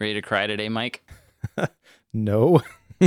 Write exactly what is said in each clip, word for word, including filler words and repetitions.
Ready to cry today, Mike? No.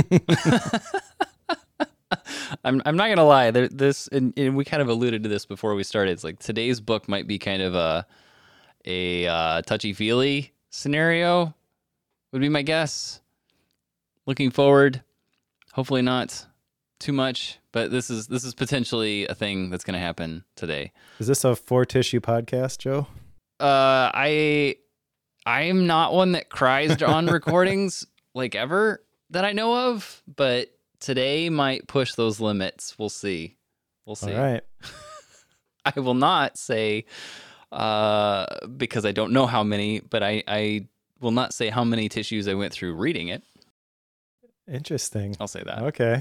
I'm I'm not gonna lie. There, this and, and we kind of alluded to this before we started. It's like today's book might be kind of a a uh, touchy feely scenario. Would be my guess. Looking forward, hopefully not too much, but this is this is potentially a thing that's gonna happen today. Is this a four tissue podcast, Joe? Uh, I I am not one that cries on recordings like ever that I know of, but today might push those limits. We'll see. We'll see. All right. I will not say uh, because I don't know how many, but I, I will not say how many tissues I went through reading it. Interesting. I'll say that. Okay.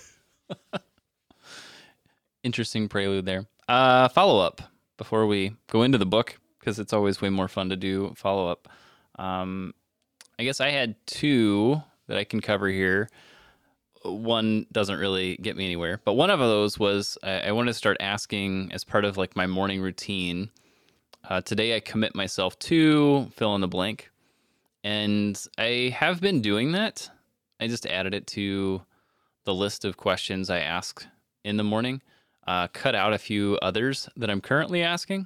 Interesting prelude there. Uh, follow up before we go into the book, because it's always way more fun to do follow up. Um, I guess I had two that I can cover here. One doesn't really get me anywhere, but one of those was I, I wanted to start asking as part of like my morning routine. Uh, today I commit myself to fill in the blank, and I have been doing that. I just added it to the list of questions I ask in the morning, uh, cut out a few others that I'm currently asking,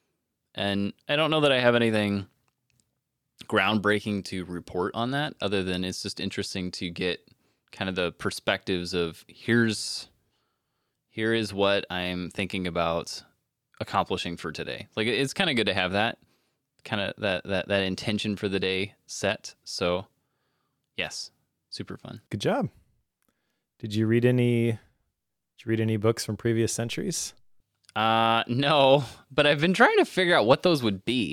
and I don't know that I have anything groundbreaking to report on that, other than it's just interesting to get kind of the perspectives of here's here is what I'm thinking about accomplishing for today. Like it's kind of good to have that kind of that that that intention for the day set. So yes, super fun. Good job. Did you read any did you read any books from previous centuries? Uh no, but I've been trying to figure out what those would be.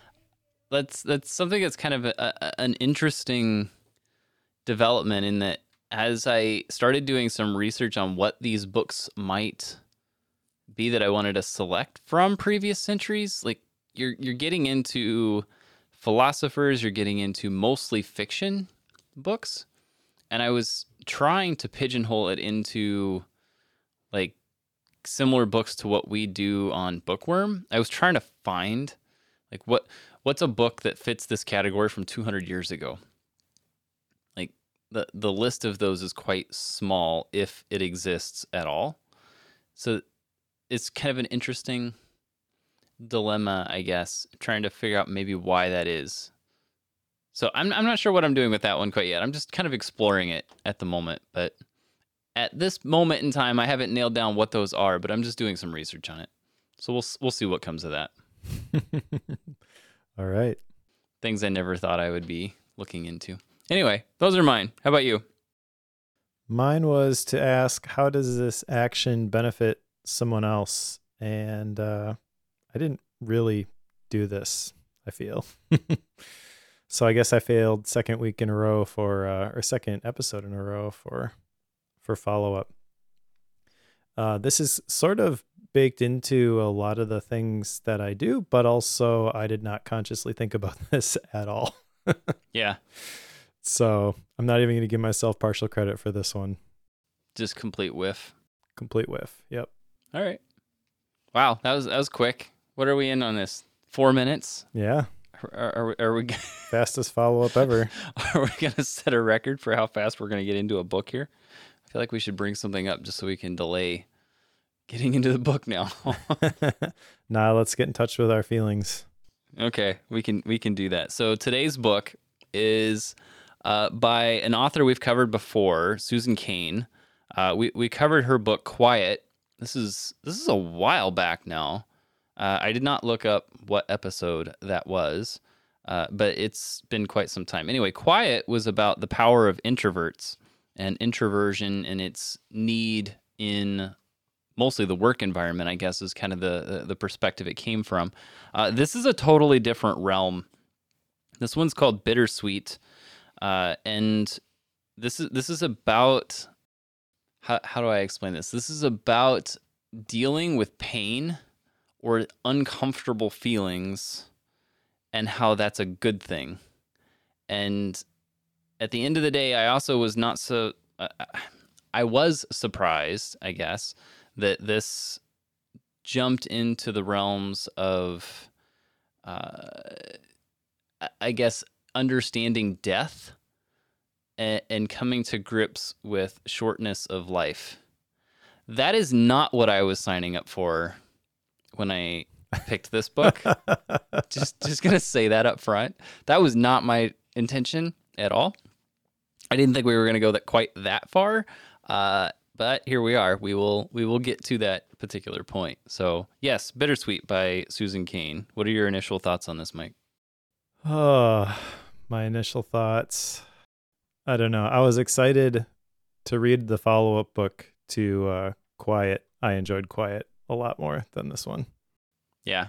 That's that's something that's kind of a, a, an interesting development in that as I started doing some research on what these books might be that I wanted to select from previous centuries, like you're you're getting into philosophers, you're getting into mostly fiction books, and I was trying to pigeonhole it into like similar books to what we do on Bookworm. I was trying to find like what what's a book that fits this category from two hundred years ago. Like the the list of those is quite small if it exists at all. So it's kind of an interesting dilemma, I guess, trying to figure out maybe why that is. So I'm I'm not sure what I'm doing with that one quite yet. I'm just kind of exploring it at the moment, but at this moment in time, I haven't nailed down what those are, but I'm just doing some research on it. So we'll we'll see what comes of that. All right. Things I never thought I would be looking into. Anyway, those are mine. How about you? Mine was to ask, how does this action benefit someone else? And uh, I didn't really do this, I feel. So I guess I failed second week in a row for, uh, or second episode in a row for, for follow-up. Uh, this is sort of baked into a lot of the things that I do, but also I did not consciously think about this at all. Yeah. So I'm not even going to give myself partial credit for this one. Just complete whiff. Complete whiff. Yep. All right. Wow, that was that was quick. What are we in on this? Four minutes? Yeah. Are, are, we- are we Fastest follow-up ever. are we gonna set a record for how fast we're gonna get into a book here? I feel like we should bring something up just so we can delay getting into the book now. Nah, let's get in touch with our feelings. Okay, we can we can do that. So today's book is uh, by an author we've covered before, Susan Cain. Uh, we we covered her book Quiet. This is this is a while back now. Uh, I did not look up what episode that was, uh, but it's been quite some time. Anyway, Quiet was about the power of introverts and introversion and its need in mostly the work environment, I guess, is kind of the the, the perspective it came from. Uh, this is a totally different realm. This one's called Bittersweet, uh, and this is this is about how how do I explain this? This is about dealing with pain or uncomfortable feelings and how that's a good thing. And at the end of the day, I also was not so uh, I was surprised, I guess, that this jumped into the realms of, uh, I guess, understanding death and, and coming to grips with shortness of life. That is not what I was signing up for when I picked this book. just just going to say that up front. That was not my intention at all. I didn't think we were going to go that quite that far. Uh, but here we are. We will we will get to that particular point. So, yes, Bittersweet by Susan Cain. What are your initial thoughts on this, Mike? Oh, my initial thoughts. I don't know. I was excited to read the follow-up book to uh, Quiet. I enjoyed Quiet a lot more than this one. Yeah.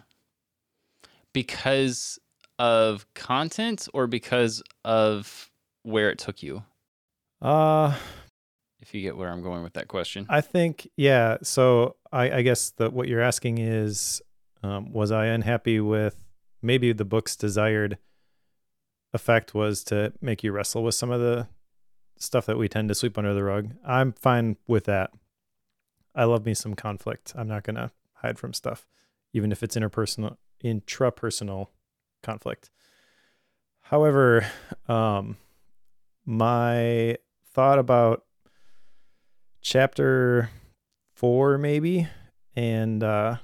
Because of content or because of where it took you? Uh, if you get where I'm going with that question. I think, yeah. So I, I guess that what you're asking is, um, was I unhappy with maybe the book's desired effect was to make you wrestle with some of the stuff that we tend to sweep under the rug. I'm fine with that. I love me some conflict. I'm not going to hide from stuff, even if it's interpersonal, intrapersonal conflict. However, um, my thought about chapter four, maybe, and uh,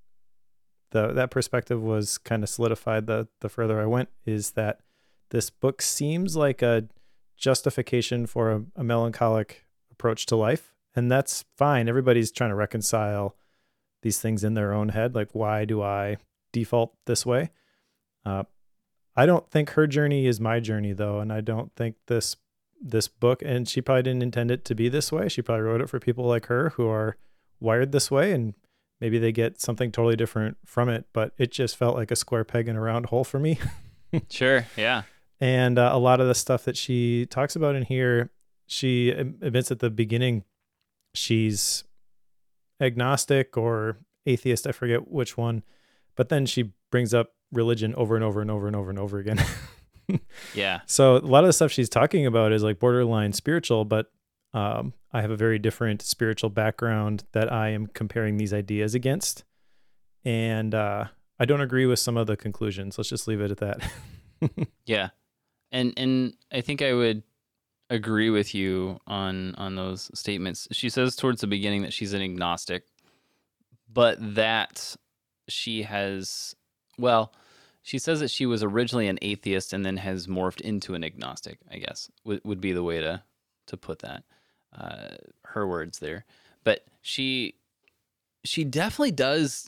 the that perspective was kind of solidified the the further I went, is that this book seems like a justification for a, a melancholic approach to life, and that's fine. Everybody's trying to reconcile these things in their own head, like, why do I default this way? Uh, I don't think her journey is my journey, though, and I don't think this this book, and she probably didn't intend it to be this way. She probably wrote it for people like her who are wired this way, and maybe they get something totally different from it, but it just felt like a square peg in a round hole for me. Sure, yeah. And uh, a lot of the stuff that she talks about in here, she admits at the beginning she's agnostic or atheist, I forget which one, but then she brings up religion over and over and over and over and over again. Yeah. So a lot of the stuff she's talking about is like borderline spiritual, but um, I have a very different spiritual background that I am comparing these ideas against. And uh, I don't agree with some of the conclusions. Let's just leave it at that. Yeah. And and I think I would agree with you on on those statements. She says towards the beginning that she's an agnostic, but that she has, well, she says that she was originally an atheist and then has morphed into an agnostic, I guess, would, would be the way to, to put that. Uh, her words there. But she she definitely does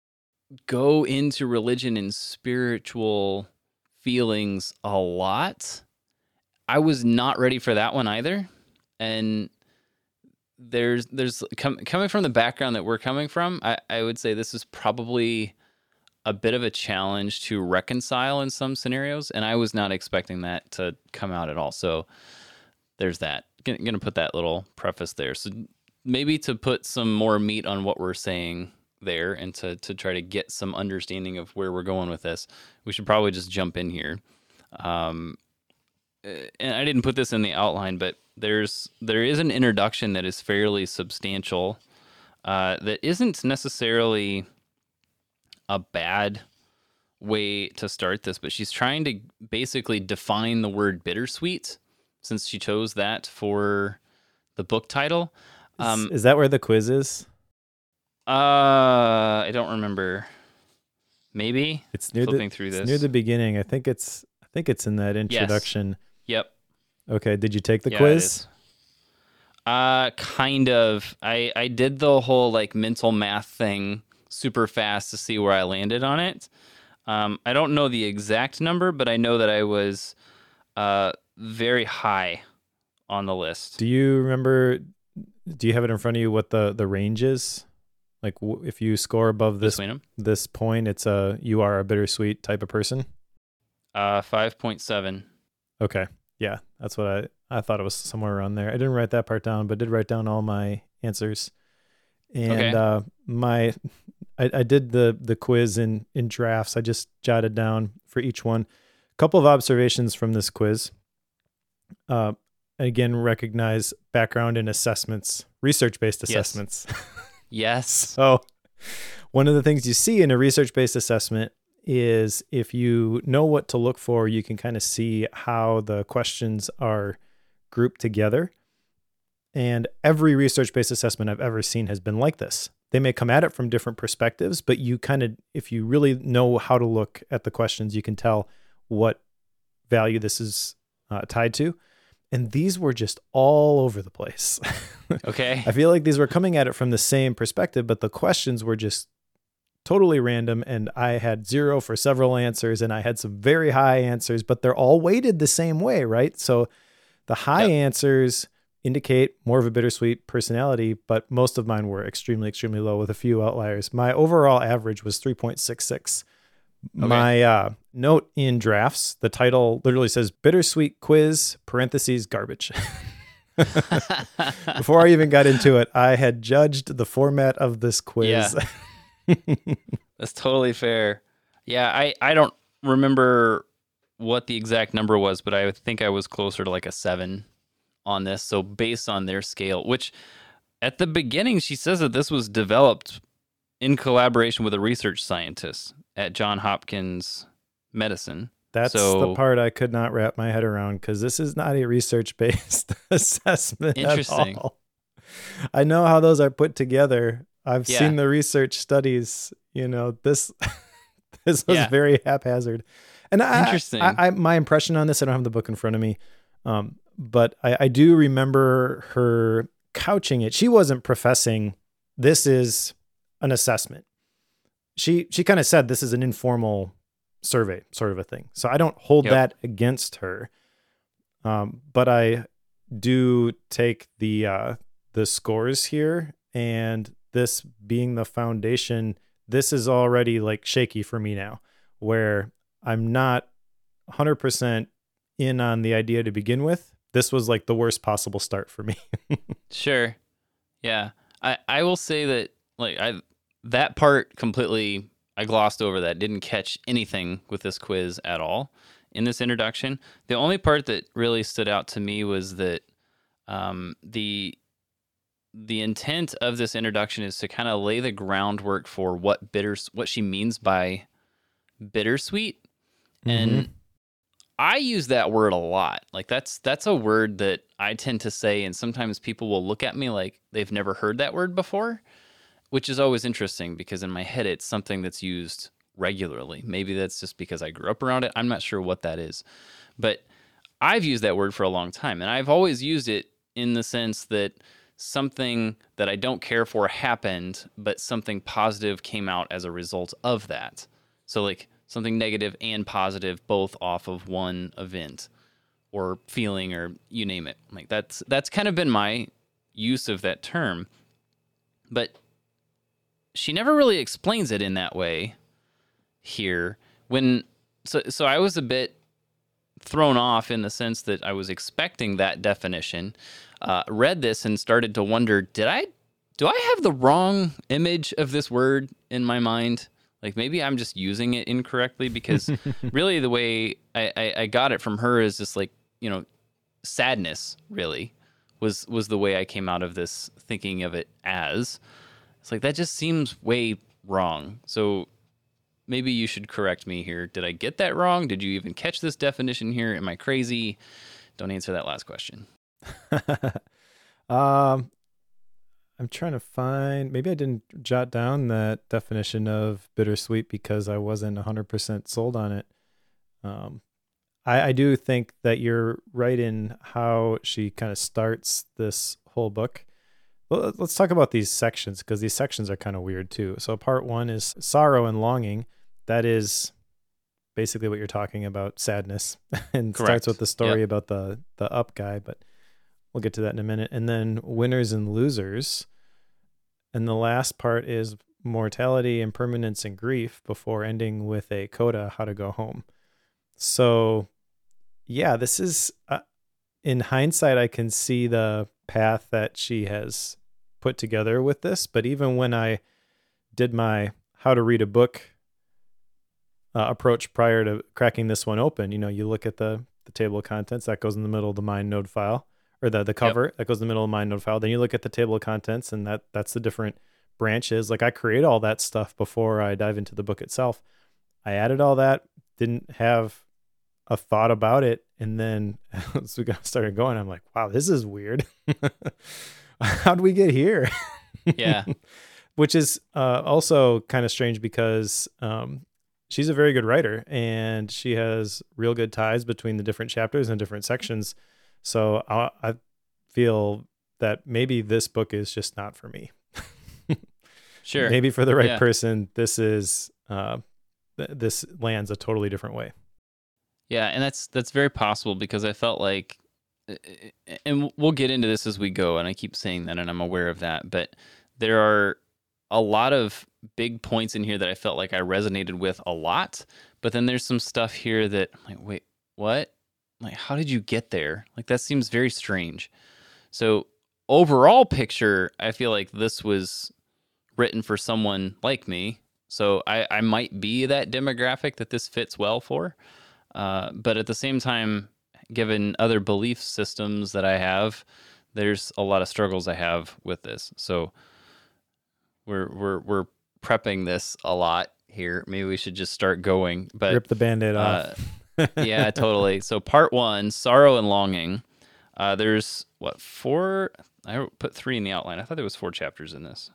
go into religion and spiritual feelings a lot. I was not ready for that one either. And there's there's com- coming from the background that we're coming from, I, I would say this is probably a bit of a challenge to reconcile in some scenarios, and I was not expecting that to come out at all. So there's that. G- gonna put that little preface there. So maybe to put some more meat on what we're saying there, and to to try to get some understanding of where we're going with this, we should probably just jump in here. Um, and I didn't put this in the outline, but there's there is an introduction that is fairly substantial, uh, that isn't necessarily a bad way to start this, but she's trying to basically define the word bittersweet, since she chose that for the book title. Um, is, is that where the quiz is? Uh, I don't remember. Maybe it's near flipping the, through it's this near the beginning. I think it's I think it's in that introduction. Yes. Yep. Okay. Did you take the yeah, quiz? Uh, kind of. I I did the whole like mental math thing super fast to see where I landed on it. Um, I don't know the exact number, but I know that I was uh very high on the list. Do you remember? Do you have it in front of you? What the the range is? Like, w- if you score above this Between them? this point, it's a you are a bittersweet type of person. Uh, five point seven. Okay, yeah, that's what I I thought it was somewhere around there. I didn't write that part down, but did write down all my answers. And Okay. uh, my I, I did the the quiz in in drafts. I just jotted down for each one a couple of observations from this quiz. Uh, again, recognize background in assessments, research-based assessments. Yes. So one of the things you see in a research-based assessment is if you know what to look for, you can kind of see how the questions are grouped together. And every research-based assessment I've ever seen has been like this. They may come at it from different perspectives, but you kind of, if you really know how to look at the questions, you can tell what value this is uh, tied to. And these were just all over the place. Okay. I feel like these were coming at it from the same perspective, but the questions were just totally random. And I had zero for several answers, and I had some very high answers, but they're all weighted the same way, right? So the high yep. answers indicate more of a bittersweet personality, but most of mine were extremely, extremely low with a few outliers. My overall average was three point six six. Okay. My uh, note in drafts, the title literally says bittersweet quiz, parentheses, garbage. Before I even got into it, I had judged the format of this quiz. Yeah. That's totally fair. Yeah, I, I don't remember what the exact number was, but I think I was closer to like a seven on this. So based on their scale, which at the beginning, she says that this was developed in collaboration with a research scientist at Johns Hopkins Medicine. That's so, the part I could not wrap my head around, because this is not a research-based assessment interesting. at all. I know how those are put together. I've yeah. seen the research studies. You know, this this was yeah. very haphazard. And I, interesting. I, I, my impression on this, I don't have the book in front of me, um, but I, I do remember her couching it. She wasn't professing this is an assessment. She she kind of said this is an informal survey sort of a thing. So I don't hold yep. that against her. Um, but I do take the uh, the scores here, and this being the foundation, this is already like shaky for me now, where I'm not one hundred percent in on the idea to begin with. This was like the worst possible start for me. Sure. Yeah. I, I will say that like I that part completely I glossed over that. Didn't catch anything with this quiz at all in this introduction. The only part that really stood out to me was that um, the the intent of this introduction is to kind of lay the groundwork for what bitter what she means by bittersweet. Mm-hmm. And I use that word a lot. Like that's that's a word that I tend to say, and sometimes people will look at me like they've never heard that word before, which is always interesting because in my head it's something that's used regularly. Maybe that's just because I grew up around it. I'm not sure what that is. But I've used that word for a long time, and I've always used it in the sense that something that I don't care for happened, but something positive came out as a result of that. So like something negative and positive both off of one event or feeling or you name it. Like that's that's kind of been my use of that term. But she never really explains it in that way here. When so so I was a bit thrown off in the sense that I was expecting that definition. Uh, read this and started to wonder, did I do I have the wrong image of this word in my mind? Like maybe I'm just using it incorrectly, because really the way I, I, I got it from her is just like, you know, sadness really was was the way I came out of this thinking of it as. It's like, that just seems way wrong. So maybe you should correct me here. Did I get that wrong? Did you even catch this definition here? Am I crazy? Don't answer that last question. um, I'm trying to find, maybe I didn't jot down that definition of bittersweet because I wasn't one hundred percent sold on it. Um, I, I do think that you're right in how she kind of starts this whole book. Well, let's talk about these sections, because these sections are kind of weird too. So part one is sorrow and longing. That is basically what you're talking about, sadness, and Correct. Starts with the story yep. about the the up guy, but we'll get to that in a minute. And then winners and losers. And the last part is mortality, impermanence, and grief, before ending with a coda, how to go home. So yeah, this is, uh, in hindsight, I can see the path that she has put together with this. But even when I did my how to read a book uh, approach prior to cracking this one open, you know, you look at the, the table of contents that goes in the middle of the MindNode file, or the, the cover yep. that goes in the middle of the MindNode file. Then you look at the table of contents, and that that's the different branches. Like I create all that stuff before I dive into the book itself. I added all that, didn't have a thought about it. And then as we got started going, I'm like, wow, this is weird. How'd we get here? Yeah. Which is uh, also kind of strange because um, she's a very good writer and she has real good ties between the different chapters and different sections. So I, I feel that maybe this book is just not for me. Sure. Maybe for the right Yeah. person, this is uh, th- this lands a totally different way. Yeah, and that's that's very possible because I felt like, and we'll get into this as we go, and I keep saying that, and I'm aware of that, but there are a lot of big points in here that I felt like I resonated with a lot, but then there's some stuff here that I'm like, wait, what? Like, how did you get there? Like, that seems very strange. So overall picture, I feel like this was written for someone like me. So I, I might be that demographic that this fits well for. Uh, but at the same time, given other belief systems that I have, there's a lot of struggles I have with this. So we're we're we're prepping this a lot here. Maybe we should just start going. But Rip the Band-Aid uh, off. yeah, totally. So part one, sorrow and longing. Uh, there's what four? I put three in the outline. I thought there was four chapters in this.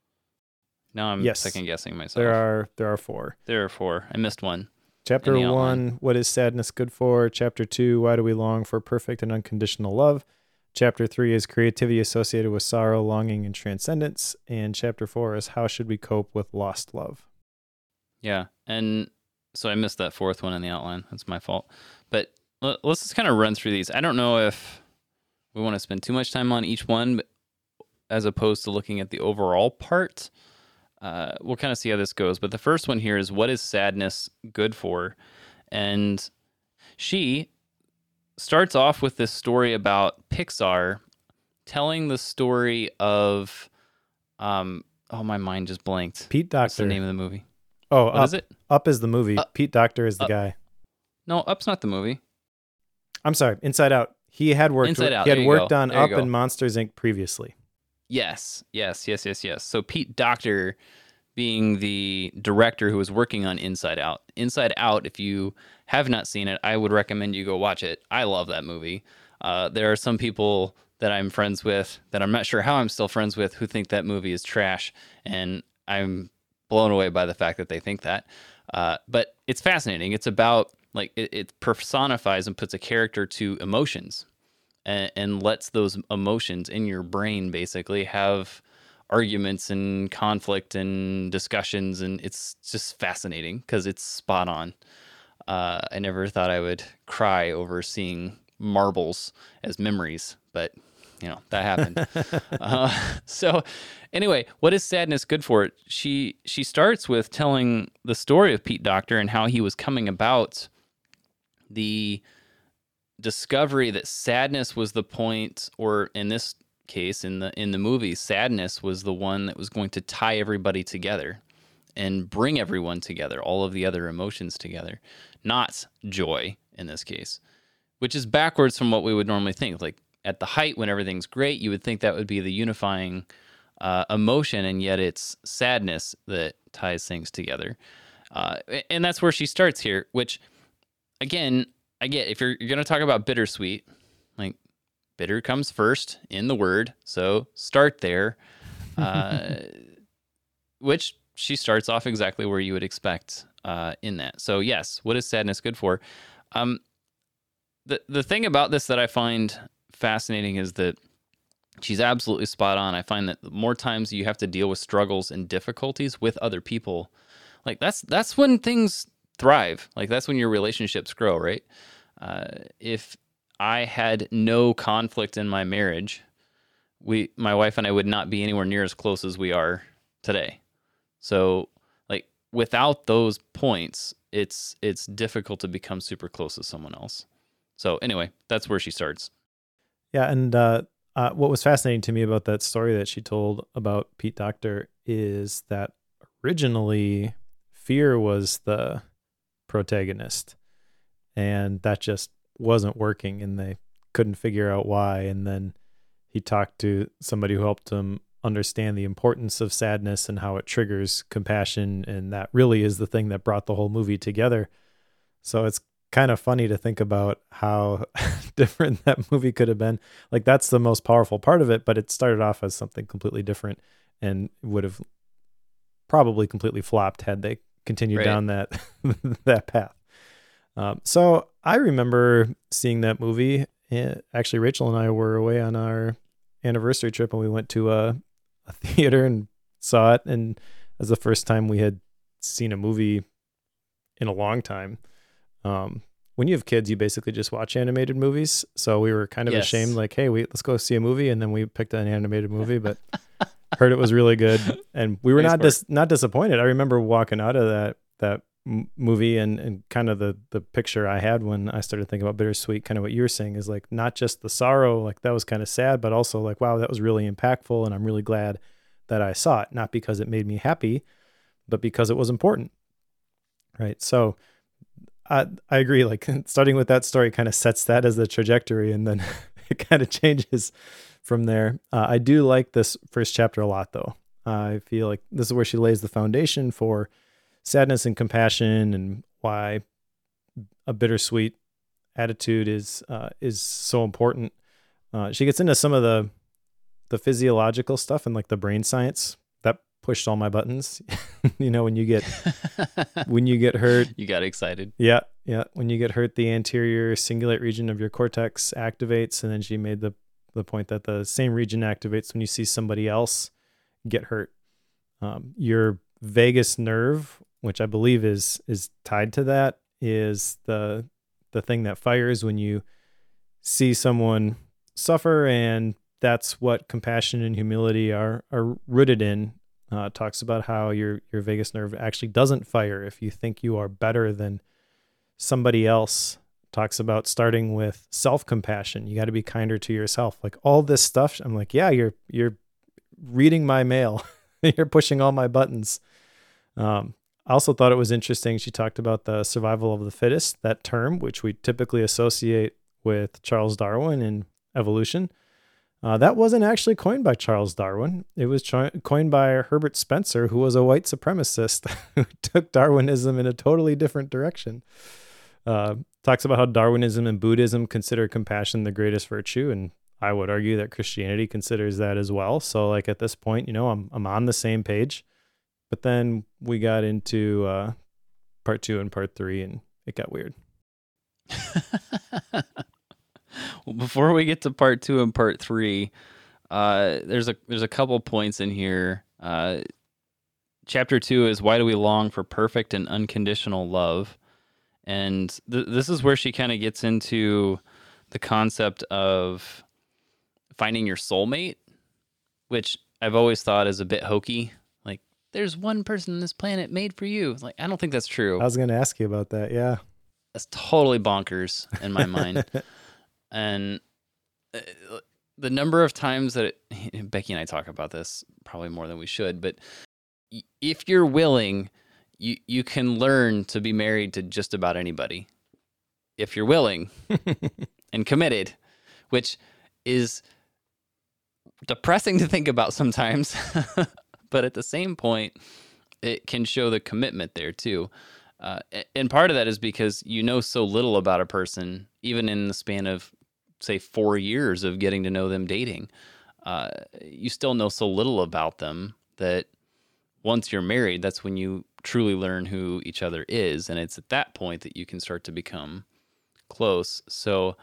Now I'm Yes. second guessing myself. There are there are four. There are four. I missed one. Chapter in the one, outline. what is sadness good for? Chapter two, why do we long for perfect and unconditional love? Chapter three is creativity associated with sorrow, longing, and transcendence. And chapter four is how should we cope with lost love? Yeah, and so I missed that fourth one in the outline. That's my fault. But l- let's just kind of run through these. I don't know if we want to spend too much time on each one, but as opposed to looking at the overall part. Uh, we'll kind of see how this goes. But the first one here is, what is sadness good for? And she starts off with this story about Pixar telling the story of, um, oh, my mind just blanked. Pete What's the Docter. name of the movie? Oh, What Up. is it? Up is the movie. Up. Pete Docter is the Up. guy. No, Up's not the movie. I'm sorry, Inside Out. He had worked. Inside Out, He had there you worked go. on There you Up go. and Monsters Incorporated previously. Yes, yes, yes, yes, yes. So Pete Docter being the director who was working on Inside Out. Inside Out, if you have not seen it, I would recommend you go watch it. I love that movie. Uh, there are some people that I'm friends with that I'm not sure how I'm still friends with who think that movie is trash, and I'm blown away by the fact that they think that. Uh, but it's fascinating. It's about, like, it, it personifies and puts a character to emotions. And, and lets those emotions in your brain basically have arguments and conflict and discussions, and it's just fascinating because it's spot on. Uh, I never thought I would cry over seeing marbles as memories, but you know that happened. uh, so anyway, what is sadness good for? She she starts with telling the story of Pete Docter and how he was coming about the discovery that sadness was the point, or in this case, in the in the movie, sadness was the one that was going to tie everybody together and bring everyone together, all of the other emotions together, not joy in this case, which is backwards from what we would normally think. Like at the height, when everything's great, you would think that would be the unifying uh, emotion, and yet it's sadness that ties things together. Uh, and that's where she starts here, which, again, I get, if you're, you're going to talk about bittersweet, like bitter comes first in the word. So start there, uh, which she starts off exactly where you would expect uh, in that. So yes, what is sadness good for? Um, the, the thing about this that I find fascinating is that she's absolutely spot on. I find that the more times you have to deal with struggles and difficulties with other people, like that's, that's when things thrive. Like that's when your relationships grow, right? Uh, if I had no conflict in my marriage, we, my wife and I would not be anywhere near as close as we are today. So like without those points, it's, it's difficult to become super close with someone else. So anyway, that's where she starts. Yeah, and uh, uh, what was fascinating to me about that story that she told about Pete Docter is that originally fear was the protagonist, and that just wasn't working, and they couldn't figure out why. And then he talked to somebody who helped him understand the importance of sadness and how it triggers compassion. And that really is the thing that brought the whole movie together. So it's kind of funny to think about how different that movie could have been. Like, that's the most powerful part of it, but it started off as something completely different and would have probably completely flopped had they continued Right. down that that path. Um, so I remember seeing that movie. eh, Actually, Rachel and I were away on our anniversary trip, and we went to a, a theater and saw it. And it was the first time we had seen a movie in a long time. Um, when you have kids, you basically just watch animated movies. So we were kind of Yes. ashamed, like, hey, wait, let's go see a movie. And then we picked an animated movie, but heard it was really good. And we were Nice not work. dis- not disappointed. I remember walking out of that that m- movie and, and kind of the, the picture I had when I started thinking about Bittersweet, kind of what you were saying is like, not just the sorrow, like that was kind of sad, but also like, wow, that was really impactful. And I'm really glad that I saw it, not because it made me happy, but because it was important. Right. So I, I agree. Like starting with that story kind of sets that as the trajectory, and then it kind of changes from there. Uh, I do like this first chapter a lot, though. Uh, I feel like this is where she lays the foundation for sadness and compassion, and why a bittersweet attitude is uh, is so important. Uh, she gets into some of the the physiological stuff and like the brain science that pushed all my buttons. You know, when you get when you get hurt, You got excited. yeah, yeah. When you get hurt, the anterior cingulate region of your cortex activates, and then she made the the point that the same region activates when you see somebody else get hurt. Um, your vagus nerve, which I believe is is tied to that, is the the thing that fires when you see someone suffer, and that's what compassion and humility are are rooted in. Uh, talks about how your your vagus nerve actually doesn't fire if you think you are better than somebody else. Talks about starting with self-compassion. You got to be kinder to yourself. Like all this stuff, I'm like, yeah, you're you're reading my mail. You're pushing all my buttons. Um, I also thought it was interesting. She talked about the survival of the fittest, that term, which we typically associate with Charles Darwin and evolution. Uh, that wasn't actually coined by Charles Darwin. It was cho- coined by Herbert Spencer, who was a white supremacist who took Darwinism in a totally different direction. Uh, talks about how Darwinism and Buddhism consider compassion the greatest virtue, and I would argue that Christianity considers that as well. So, like at this point, you know, I'm I'm on the same page. But then we got into uh, part two and part three, and it got weird. Well, before we get to part two and part three, uh, there's a there's a couple points in here. Uh, chapter two is why do we long for perfect and unconditional love, and th- this is where she kind of gets into the concept of finding your soulmate, which I've always thought is a bit hokey. Like, there's one person on this planet made for you. Like, I don't think that's true. I was going to ask you about that. Yeah. That's totally bonkers in my mind. And uh, the number of times that it, Becky and I talk about this probably more than we should, but y- if you're willing, you, you can learn to be married to just about anybody. If you're willing and committed, which is depressing to think about sometimes, but at the same point, it can show the commitment there too. Uh, and part of that is because you know so little about a person, even in the span of, say, four years of getting to know them dating. Uh, you still know so little about them that once you're married, that's when you truly learn who each other is. And it's at that point that you can start to become close. So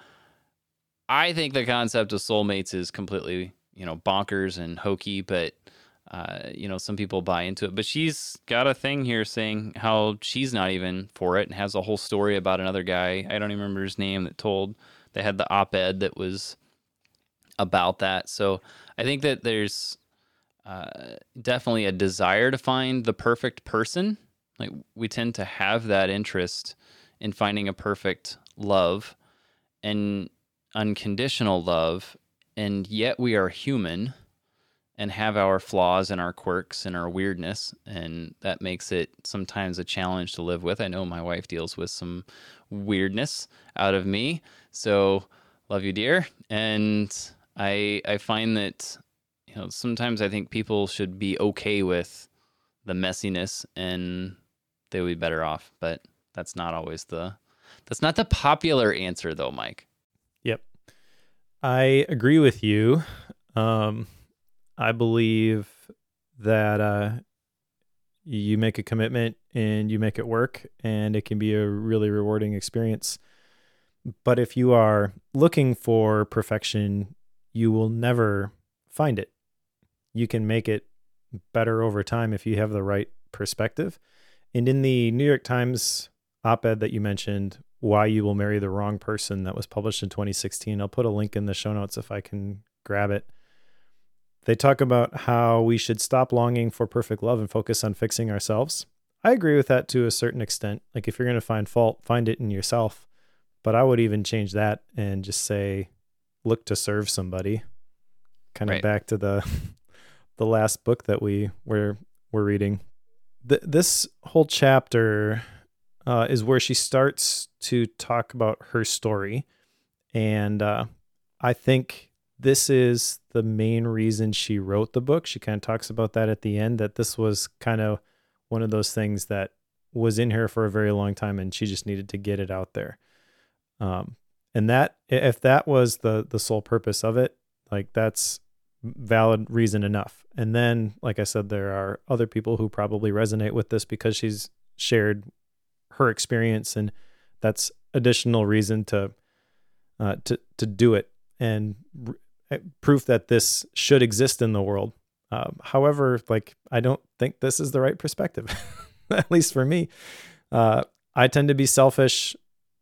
I think the concept of soulmates is completely, you know, bonkers and hokey, but Uh, you know, some people buy into it, but she's got a thing here saying how she's not even for it, and has a whole story about another guy. I don't even remember his name that told, they had the op-ed that was about that. So I think that there's uh, definitely a desire to find the perfect person. Like, we tend to have that interest in finding a perfect love and unconditional love, and yet we are human and have our flaws and our quirks and our weirdness, and that makes it sometimes a challenge to live with. I know my wife deals with some weirdness out of me, so love you, dear. And I I find that you know, sometimes I think people should be okay with the messiness and they would be better off, but that's not always the, that's not the popular answer though, Mike. Yep. I agree with you. Um, I believe that uh, you make a commitment and you make it work, and it can be a really rewarding experience. But if you are looking for perfection, you will never find it. You can make it better over time if you have the right perspective. And in the New York Times op-ed that you mentioned, Why You Will Marry the Wrong Person, that was published in twenty sixteen, I'll put a link in the show notes if I can grab it. They talk about how we should stop longing for perfect love and focus on fixing ourselves. I agree with that to a certain extent. Like if you're going to find fault, find it in yourself. But I would even change that and just say, look to serve somebody. Kind of right. back to the the last book that we were were reading. Th- this whole chapter uh, is where she starts to talk about her story, and uh, I think this is the main reason she wrote the book. She kind of talks about that at the end, that this was kind of one of those things that was in her for a very long time, and she just needed to get it out there. Um, and that, if that was the, the sole purpose of it, like that's valid reason enough. And then, like I said, there are other people who probably resonate with this because she's shared her experience, and that's additional reason to, uh, to, to do it, and r- proof that this should exist in the world. Um, however, like, I don't think this is the right perspective, at least for me. Uh, I tend to be selfish.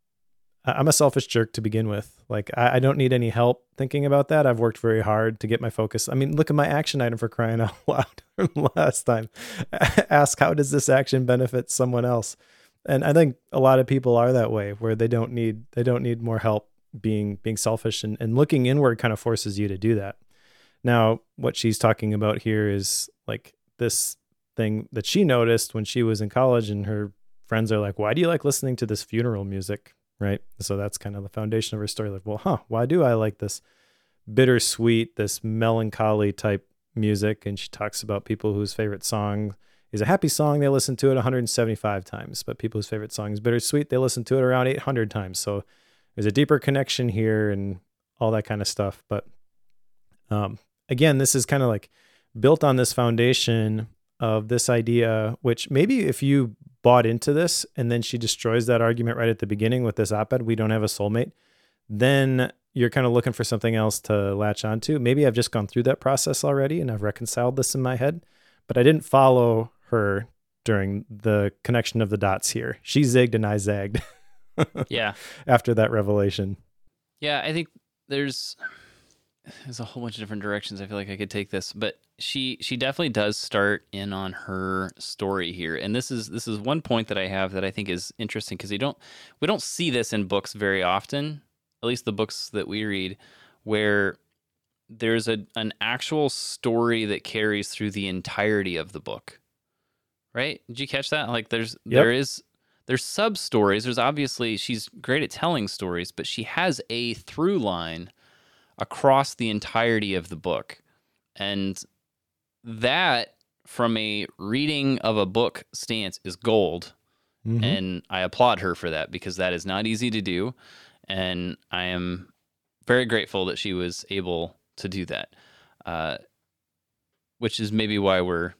I'm a selfish jerk to begin with. Like, I, I don't need any help thinking about that. I've worked very hard to get my focus. I mean, look at my action item for crying out loud last time. Ask, how does this action benefit someone else? And I think a lot of people are that way, where they don't need, they don't need more help being, being selfish, and, and looking inward kind of forces you to do that. Now, what she's talking about here is like this thing that she noticed when she was in college, and her friends are like, why do you like listening to this funeral music? Right. So that's kind of the foundation of her story. Like, well, huh, why do I like this bittersweet, this melancholy type music? And she talks about people whose favorite song is a happy song. They listen to it one hundred seventy-five times, but people whose favorite song is bittersweet, they listen to it around eight hundred times. So there's a deeper connection here and all that kind of stuff. But um, again, this is kind of like built on this foundation of this idea, which maybe if you bought into this and then she destroys that argument right at the beginning with this op-ed, we don't have a soulmate, then you're kind of looking for something else to latch onto. Maybe I've just gone through that process already and I've reconciled this in my head, but I didn't follow her during the connection of the dots here. She zigged and I zagged. Yeah. After that revelation. Yeah, I think there's there's a whole bunch of different directions I feel like I could take this, but she she definitely does start in on her story here. And this is this is one point that I have that I think is interesting, because we don't we don't see this in books very often, at least the books that we read, where there's a an actual story that carries through the entirety of the book. Right? Did you catch that? Like there's yep. there is there's sub stories. There's obviously, she's great at telling stories, but she has a through line across the entirety of the book. And that, from a reading of a book stance, is gold. Mm-hmm. And I applaud her for that, because that is not easy to do. And I am very grateful that she was able to do that, uh, which is maybe why we're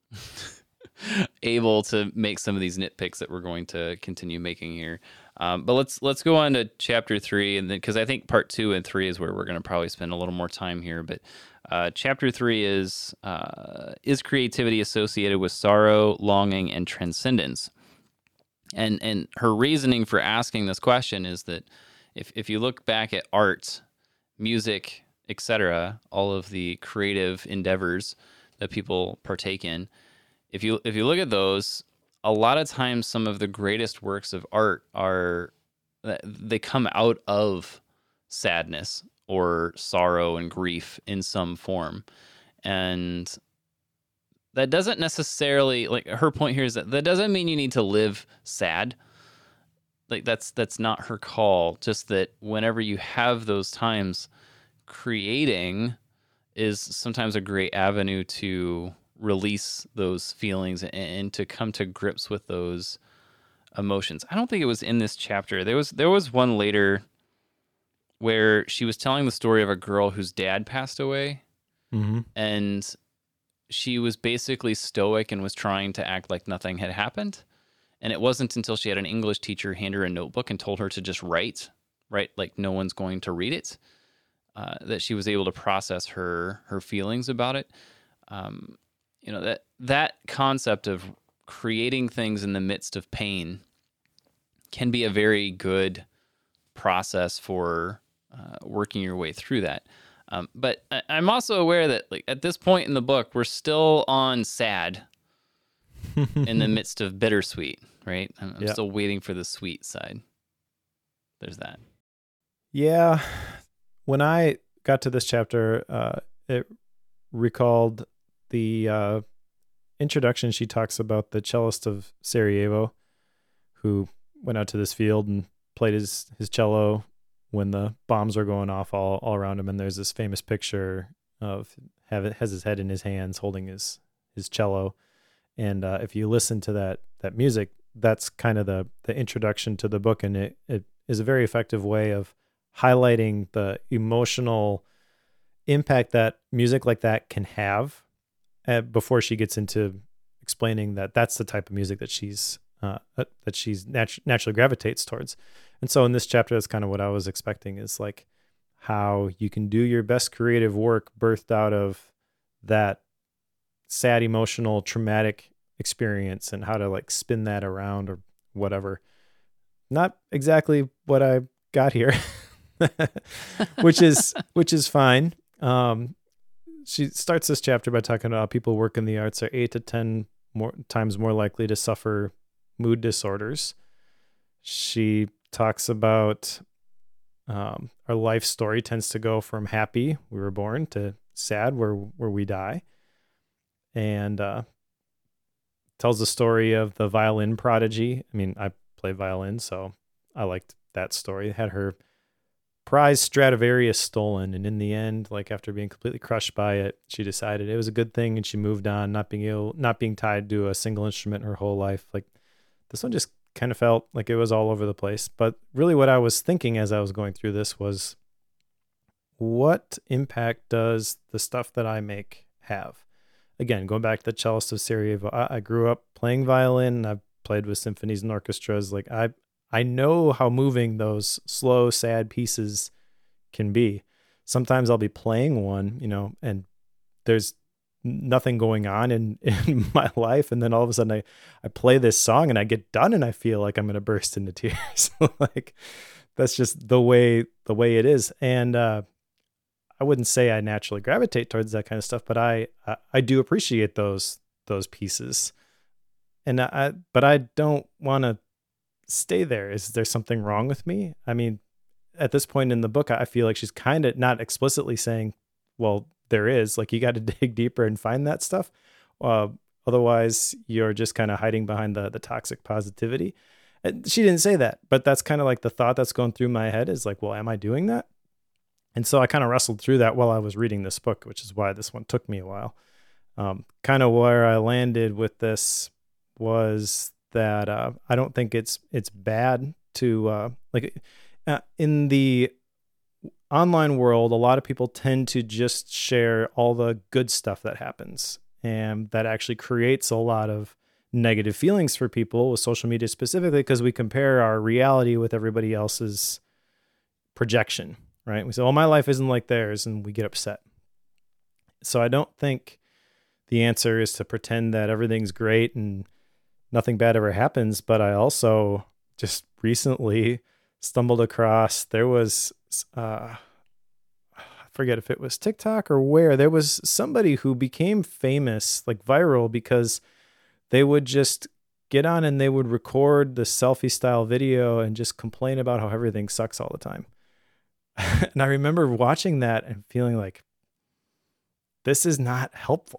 able to make some of these nitpicks that we're going to continue making here. Um, but let's let's go on to chapter three, and then, because I think part two and three is where we're going to probably spend a little more time here. But uh, chapter three is uh, is creativity associated with sorrow, longing, and transcendence? And and her reasoning for asking this question is that if if you look back at art, music, et cetera, all of the creative endeavors that people partake in, if you if you look at those, a lot of times some of the greatest works of art are, they come out of sadness or sorrow and grief in some form. And that doesn't necessarily, like, her point here is that that doesn't mean you need to live sad. Like, that's that's not her call. Just that whenever you have those times, creating is sometimes a great avenue to release those feelings and, and to come to grips with those emotions. I don't think it was in this chapter. There was there was one later where she was telling the story of a girl whose dad passed away, Mm-hmm. and she was basically stoic and was trying to act like nothing had happened. And it wasn't until she had an English teacher hand her a notebook and told her to just write, write like no one's going to read it, uh, that she was able to process her her feelings about it. Um, you know, that that concept of creating things in the midst of pain can be a very good process for uh, working your way through that. Um, but I, I'm also aware that like at this point in the book, we're still on sad in the midst of bittersweet, right? I'm, I'm Yeah. still waiting for the sweet side. There's that. Yeah. When I got to this chapter, uh, it recalled the uh, introduction. She talks about the cellist of Sarajevo who went out to this field and played his, his cello when the bombs are going off all, all around him. And there's this famous picture of have it has his head in his hands holding his, his cello. And uh, if you listen to that, that music, that's kind of the, the introduction to the book. And it, it is a very effective way of highlighting the emotional impact that music like that can have uh, before she gets into explaining that that's the type of music that she's uh, uh, that she's natu- naturally gravitates towards. And so in this chapter, that's kind of what I was expecting, is like how you can do your best creative work birthed out of that sad, emotional, traumatic experience, and how to like spin that around or whatever. Not exactly what I got here, which is which is fine. Um, she starts this chapter by talking about how people who work in the arts are eight to ten more times more likely to suffer mood disorders. She talks about um, our life story tends to go from happy, we were born, to sad, where where we die, and uh, tells the story of the violin prodigy. I mean, I play violin, so I liked that story. It had her prized Stradivarius stolen, and in the end, like after being completely crushed by it, she decided it was a good thing, and she moved on, not being able, not being tied to a single instrument her whole life. Like this one just kind of felt like it was all over the place. But really, what I was thinking as I was going through this was, what impact does the stuff that I make have? Again, going back to the cellist of Sarajevo, I, I grew up playing violin. I've played with symphonies and orchestras. Like I, I know how moving those slow, sad pieces can be. Sometimes I'll be playing one, you know, and there's nothing going on in, in my life. And then all of a sudden I, I play this song and I get done and I feel like I'm going to burst into tears. Like that's just the way, the way it is. And, uh, I wouldn't say I naturally gravitate towards that kind of stuff, but I, I, I do appreciate those, those pieces. And I, but I don't want to stay there. Is there something wrong with me? I mean, at this point in the book, I feel like she's kind of not explicitly saying, well, there is, like, you got to dig deeper and find that stuff. Uh, otherwise you're just kind of hiding behind the, the toxic positivity. And she didn't say that, but that's kind of like the thought that's going through my head is like, well, am I doing that? And so I kind of wrestled through that while I was reading this book, which is why this one took me a while. Um, kind of where I landed with this was that uh, I don't think it's it's bad to uh, like uh, in the online world, a lot of people tend to just share all the good stuff that happens, and that actually creates a lot of negative feelings for people with social media specifically, because we compare our reality with everybody else's projection, right? We say, "Oh, my life isn't like theirs," and we get upset. So I don't think the answer is to pretend that everything's great and nothing bad ever happens. But I also just recently stumbled across, there was, uh, I forget if it was TikTok or where, there was somebody who became famous, like viral, because they would just get on and they would record the selfie style video and just complain about how everything sucks all the time. And I remember watching that and feeling like, this is not helpful.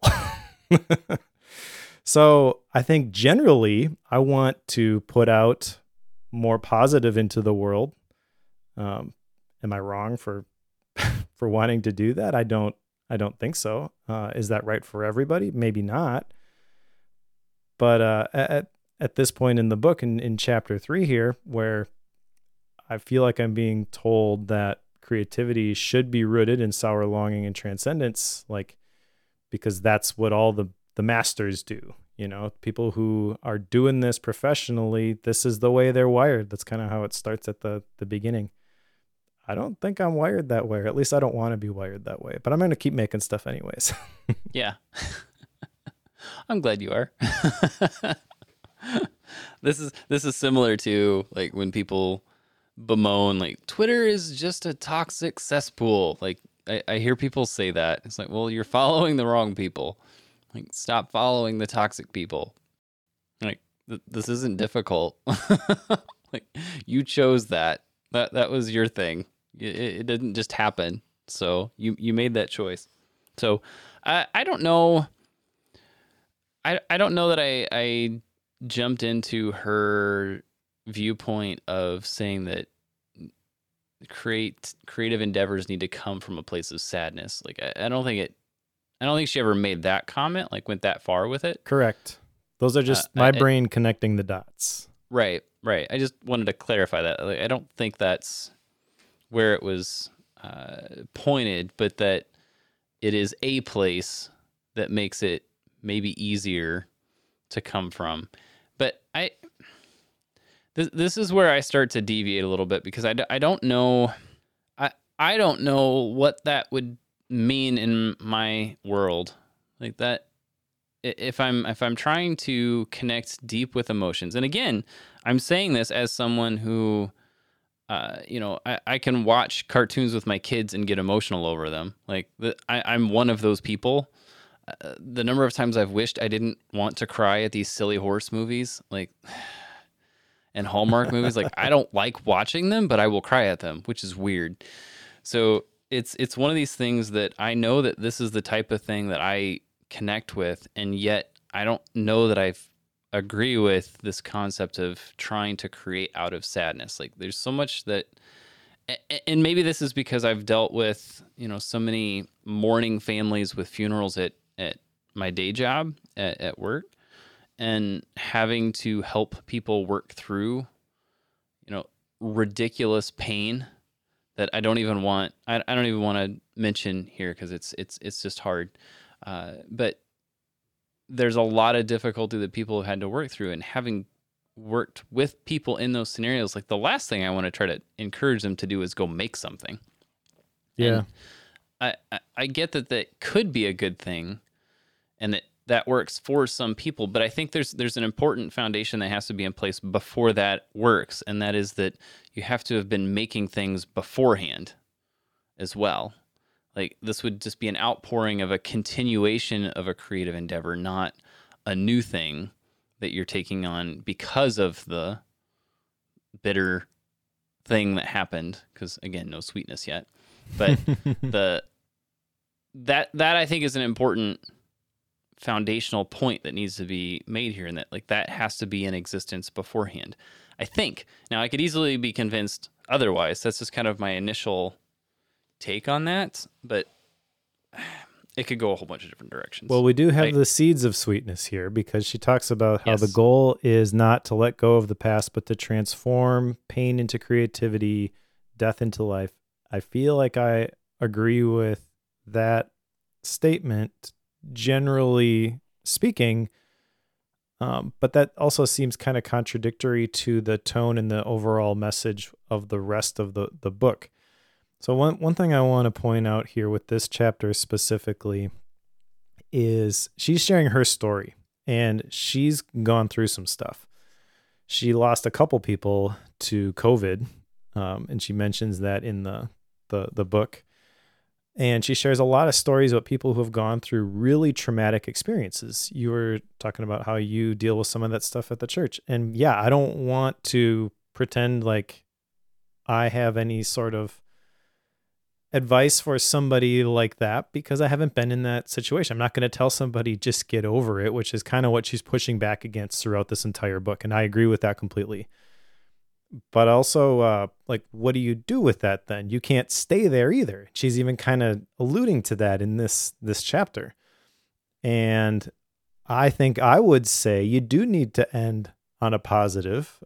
So I think generally I want to put out more positive into the world. Um, am I wrong for for wanting to do that? I don't I don't think so. Uh, is that right for everybody? Maybe not. But uh, at at this point in the book, in, in chapter three here, where I feel like I'm being told that creativity should be rooted in sour longing and transcendence, like, because that's what all the, the masters do. You know, people who are doing this professionally, this is the way they're wired. That's kind of how it starts at the, the beginning. I don't think I'm wired that way, or at least I don't want to be wired that way, but I'm going to keep making stuff anyways. Yeah. I'm glad you are. This is this is similar to like when people bemoan like Twitter is just a toxic cesspool. Like I, I hear people say that. It's like, well, you're following the wrong people. Like, stop following the toxic people. Like th- this isn't difficult. Like you chose that. That that was your thing. It, it didn't just happen. So you you made that choice. So I I don't know. I I don't know that I I jumped into her viewpoint of saying that create creative endeavors need to come from a place of sadness. Like I, I don't think it I don't think she ever made that comment, like went that far with it. Correct. Those are just uh, my I, brain connecting the dots. Right, right. I just wanted to clarify that. Like, I don't think that's where it was uh, pointed, but that it is a place that makes it maybe easier to come from. But I, this this is where I start to deviate a little bit, because I, d- I don't know, I I don't know what that would mean in my world. Like that, if I'm if I'm trying to connect deep with emotions, and again, I'm saying this as someone who, uh, you know, I, I can watch cartoons with my kids and get emotional over them. Like the, I, I'm one of those people. Uh, the number of times I've wished I didn't want to cry at these silly horse movies, like, and Hallmark movies. Like, I don't like watching them, but I will cry at them, which is weird. So it's it's one of these things that I know that this is the type of thing that I connect with, and yet I don't know that I agree with this concept of trying to create out of sadness. Like, there's so much that, and maybe this is because I've dealt with, you know, so many mourning families with funerals at at my day job at, at work, and having to help people work through, you know, ridiculous pain that I don't even want, I, I don't even want to mention here, because it's, it's, it's just hard. Uh, but there's a lot of difficulty that people have had to work through, and having worked with people in those scenarios, like the last thing I want to try to encourage them to do is go make something. Yeah. And I, I, I get that that could be a good thing, and that that works for some people, but I think there's there's an important foundation that has to be in place before that works, and that is that you have to have been making things beforehand as well. Like, this would just be an outpouring of a continuation of a creative endeavor, not a new thing that you're taking on because of the bitter thing that happened, because again, no sweetness yet. But the that that I think is an important foundational point that needs to be made here, and that like that has to be in existence beforehand, I think. Now, I could easily be convinced otherwise. That's just kind of my initial take on that, but it could go a whole bunch of different directions. Well, we do have I, the seeds of sweetness here, because she talks about how yes. the goal is not to let go of the past, but to transform pain into creativity, death into life. I feel like I agree with that statement, generally speaking, um, but that also seems kind of contradictory to the tone and the overall message of the rest of the, the book. So one one thing I want to point out here with this chapter specifically is she's sharing her story, and she's gone through some stuff. She lost a couple people to COVID, um, and she mentions that in the, the the book. And she shares a lot of stories about people who have gone through really traumatic experiences. You were talking about how you deal with some of that stuff at the church. And yeah, I don't want to pretend like I have any sort of advice for somebody like that, because I haven't been in that situation. I'm not going to tell somebody just get over it, which is kind of what she's pushing back against throughout this entire book. And I agree with that completely. but also, uh, like, what do you do with that then? You can't stay there either. She's even kind of alluding to that in this this chapter. And I think I would say you do need to end on a positive.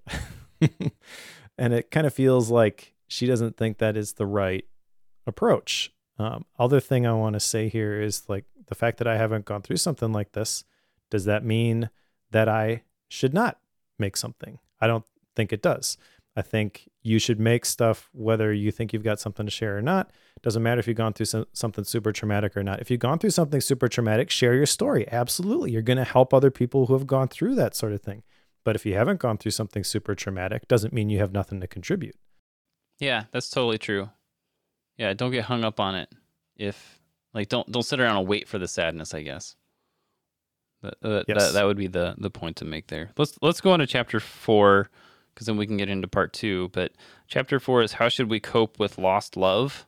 And it kind of feels like she doesn't think that is the right approach. Um, other thing I want to say here is like the fact that I haven't gone through something like this. Does that mean that I should not make something? I don't think it does. I think you should make stuff whether you think you've got something to share or not. It doesn't matter if you've gone through some, something super traumatic or not. If you've gone through something super traumatic, share your story. Absolutely. You're going to help other people who have gone through that sort of thing. But if you haven't gone through something super traumatic, doesn't mean you have nothing to contribute. Yeah, that's totally true. Yeah, don't get hung up on it. If like don't don't sit around and wait for the sadness, I guess. That uh, Yes. that, that would be the the point to make there. Let's let's go on to chapter four, because then we can get into part two. But chapter four is how should we cope with lost love?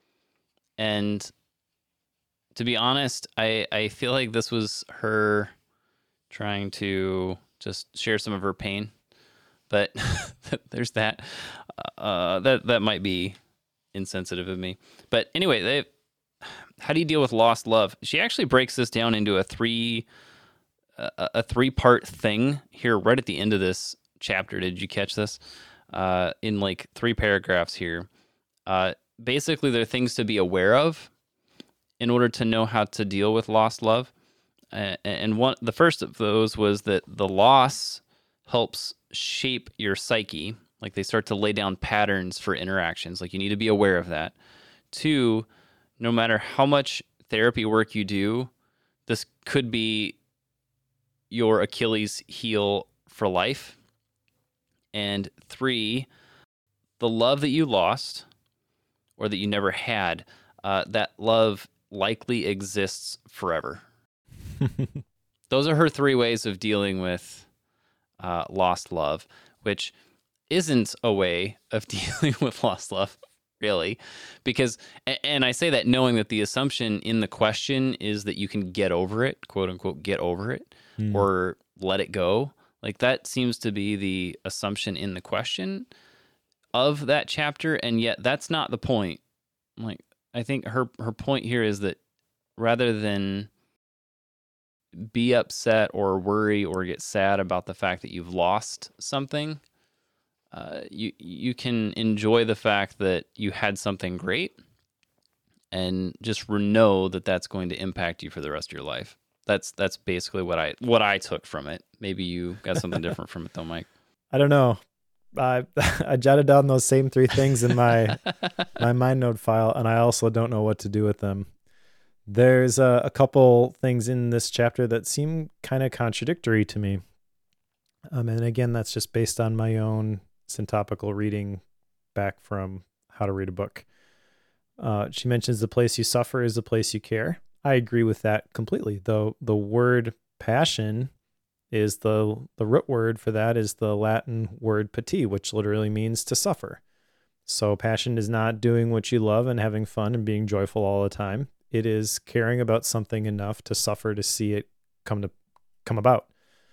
And to be honest, I I feel like this was her trying to just share some of her pain. But there's that. Uh, that that might be insensitive of me. But anyway, they, how do you deal with lost love? She actually breaks this down into a three a, a three part thing here right at the end of this chapter. Did you catch this? Uh, in like three paragraphs here. Uh, basically, there are things to be aware of in order to know how to deal with lost love. Uh, and one, the first of those was that the loss helps shape your psyche. Like they start to lay down patterns for interactions. Like you need to be aware of that. Two, no matter how much therapy work you do, this could be your Achilles heel for life. And three, the love that you lost or that you never had, uh, that love likely exists forever. Those are her three ways of dealing with uh, lost love, which isn't a way of dealing with lost love, really, because, and I say that knowing that the assumption in the question is that you can get over it, quote unquote, get over it, mm. or let it go. Like that seems to be the assumption in the question of that chapter, and yet that's not the point. Like I think her her point here is that rather than be upset or worry or get sad about the fact that you've lost something, uh, you you can enjoy the fact that you had something great and just know that that's going to impact you for the rest of your life. That's that's basically what I what I took from it. Maybe you got something different from it though, Mike. I don't know. I I jotted down those same three things in my my MindNote file, and I also don't know what to do with them. There's a, a couple things in this chapter that seem kind of contradictory to me. Um, and again, that's just based on my own syntopical reading back from How to Read a Book. Uh, she mentions the place you suffer is the place you care. I agree with that completely. Though the word passion is the the root word for that is the Latin word pati, which literally means to suffer. So passion is not doing what you love and having fun and being joyful all the time. It is caring about something enough to suffer to see it come to come about.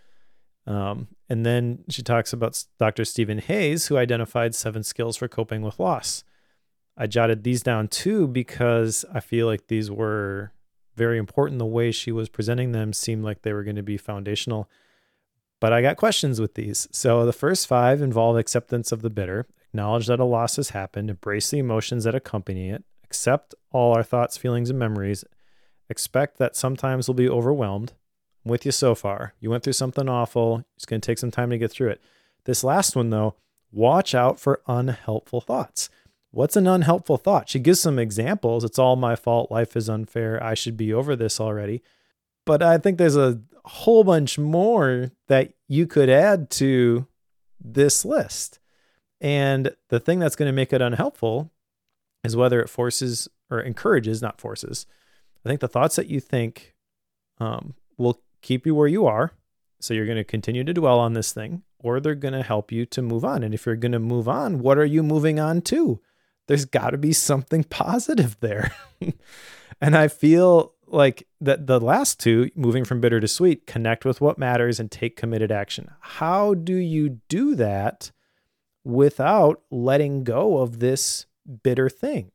Um, and then she talks about Doctor Stephen Hayes, who identified seven skills for coping with loss. I jotted these down too because I feel like these were very important. The way she was presenting them seemed like they were going to be foundational. But I got questions with these. So the first five involve acceptance of the bitter, acknowledge that a loss has happened, embrace the emotions that accompany it, accept all our thoughts, feelings, and memories, expect that sometimes we'll be overwhelmed. I'm with you so far. You went through something awful. It's going to take some time to get through it. This last one, though, watch out for unhelpful thoughts. What's an unhelpful thought? She gives some examples. It's all my fault. Life is unfair. I should be over this already. But I think there's a whole bunch more that you could add to this list. And the thing that's going to make it unhelpful is whether it forces or encourages, not forces. I think the thoughts that you think um, will keep you where you are. So you're going to continue to dwell on this thing, or they're going to help you to move on. And if you're going to move on, what are you moving on to? There's got to be something positive there. And I feel like that the last two, moving from bitter to sweet, connect with what matters and take committed action. How do you do that without letting go of this bitter thing.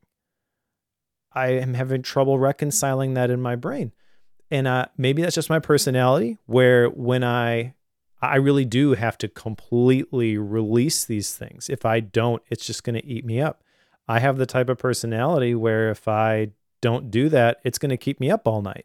I am having trouble reconciling that in my brain. And uh, maybe that's just my personality, where when I, I really do have to completely release these things. If I don't, it's just going to eat me up. I have the type of personality where if I don't do that, it's going to keep me up all night.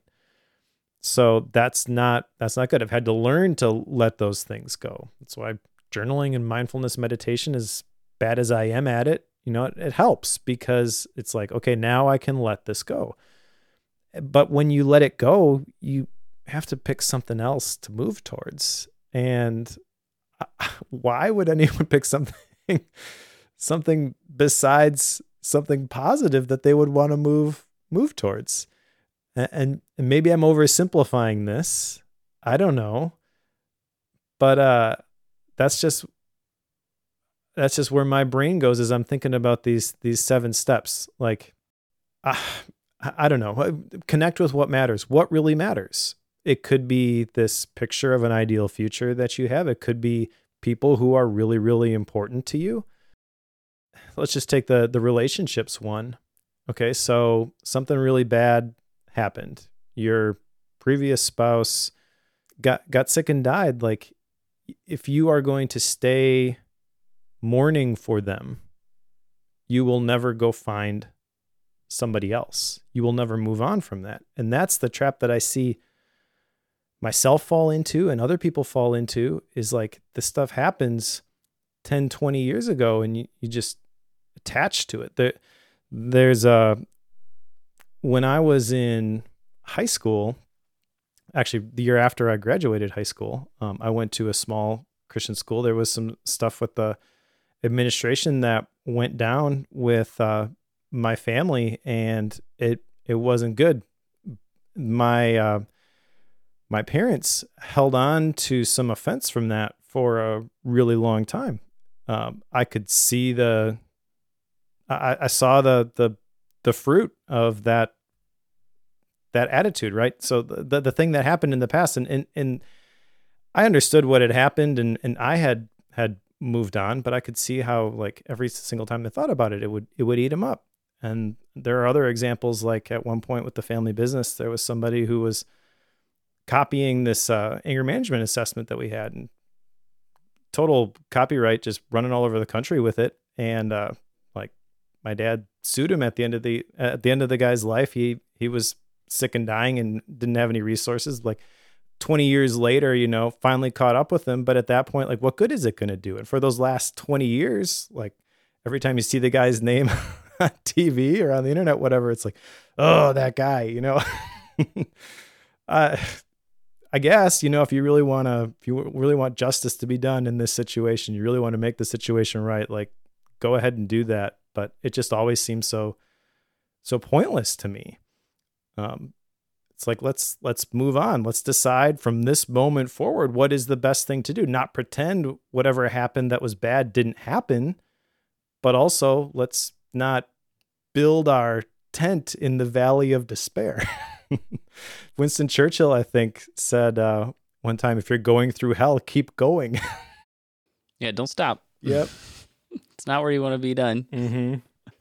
So that's not, that's not good. I've had to learn to let those things go. That's why journaling and mindfulness meditation, as bad as I am at it, you know, it, it helps, because it's like, okay, now I can let this go. But when you let it go, you have to pick something else to move towards. And why would anyone pick something, something besides something positive that they would want to move, move towards? And, and maybe I'm oversimplifying this. I don't know. But uh, that's just, that's just where my brain goes as I'm thinking about these, these seven steps. Like, uh, I don't know, connect with what matters. What really matters? It could be this picture of an ideal future that you have. It could be people who are really, really important to you. Let's just take the, the relationships one. Okay. So something really bad happened. Your previous spouse got, got sick and died. Like, if you are going to stay mourning for them, you will never go find somebody else. You will never move on from that. And that's the trap that I see myself fall into and other people fall into, is like, this stuff happens ten, twenty years ago and you, you just attach to it. There, there's a, when I was in high school, actually the year after I graduated high school, um, I went to a small Christian school. There was some stuff with the administration that went down with, uh, my family, and it, it wasn't good. My, uh, my parents held on to some offense from that for a really long time. Um, I could see the, I, I saw the, the, the fruit of that, that attitude, right? So the, the, the thing that happened in the past, and, and, and I understood what had happened, and, and I had, had moved on, but I could see how, like, every single time they thought about it, it would, it would eat them up. And there are other examples, like at one point with the family business, there was somebody who was copying this uh, anger management assessment that we had, and total copyright, just running all over the country with it. And uh, like, my dad sued him at the end of the at the end of the guy's life. He he was sick and dying and didn't have any resources. Like, twenty years later, you know, finally caught up with him. But at that point, like, what good is it going to do? And for those last twenty years, like, every time you see the guy's name on T V or on the internet, whatever, it's like, oh, that guy, you know. uh, I guess, you know, if you really want to, if you really want justice to be done in this situation, you really want to make the situation right, like, go ahead and do that. But it just always seems so, so pointless to me. Um, it's like, let's, let's move on. Let's decide from this moment forward, what is the best thing to do? Not pretend whatever happened that was bad didn't happen, but also let's not build our tent in the valley of despair. Winston Churchill, I think, said uh, one time, if you're going through hell, keep going. Yeah, don't stop. Yep. It's not where you want to be done. Mm-hmm.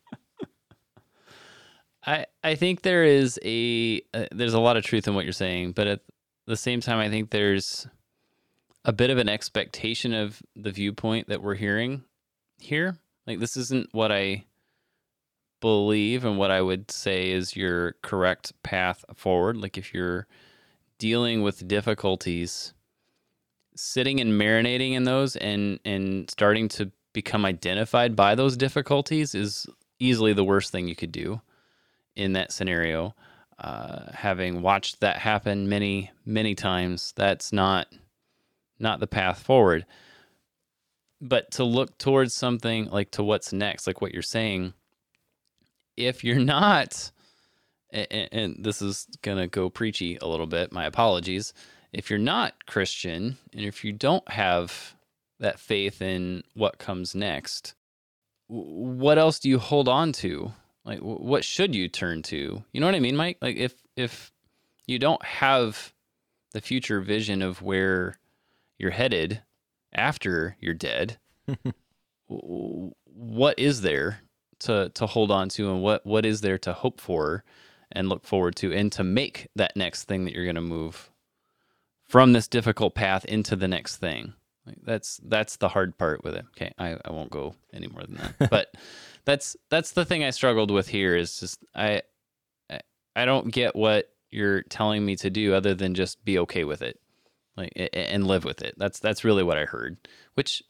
I I think there is a uh, there's a lot of truth in what you're saying, but at the same time, I think there's a bit of an expectation of the viewpoint that we're hearing here. Like, this isn't what I believe and what I would say is your correct path forward. Like, if you're dealing with difficulties, sitting and marinating in those and and starting to become identified by those difficulties is easily the worst thing you could do in that scenario. Uh, having watched that happen many, many times, that's not not the path forward. But to look towards something, like, to what's next, like what you're saying, if you're not, and, and this is going to go preachy a little bit, my apologies, if you're not Christian, and if you don't have that faith in what comes next, what else do you hold on to? Like, what should you turn to? You know what I mean, Mike? Like, if if you don't have the future vision of where you're headed after you're dead, what is there to to hold on to, and what what is there to hope for and look forward to, and to make that next thing that you're going to move from this difficult path into the next thing. Like that's that's the hard part with it. Okay, I, I won't go any more than that. But that's that's the thing I struggled with here is just I, I I don't get what you're telling me to do other than just be okay with it, like and live with it. That's that's really what I heard, which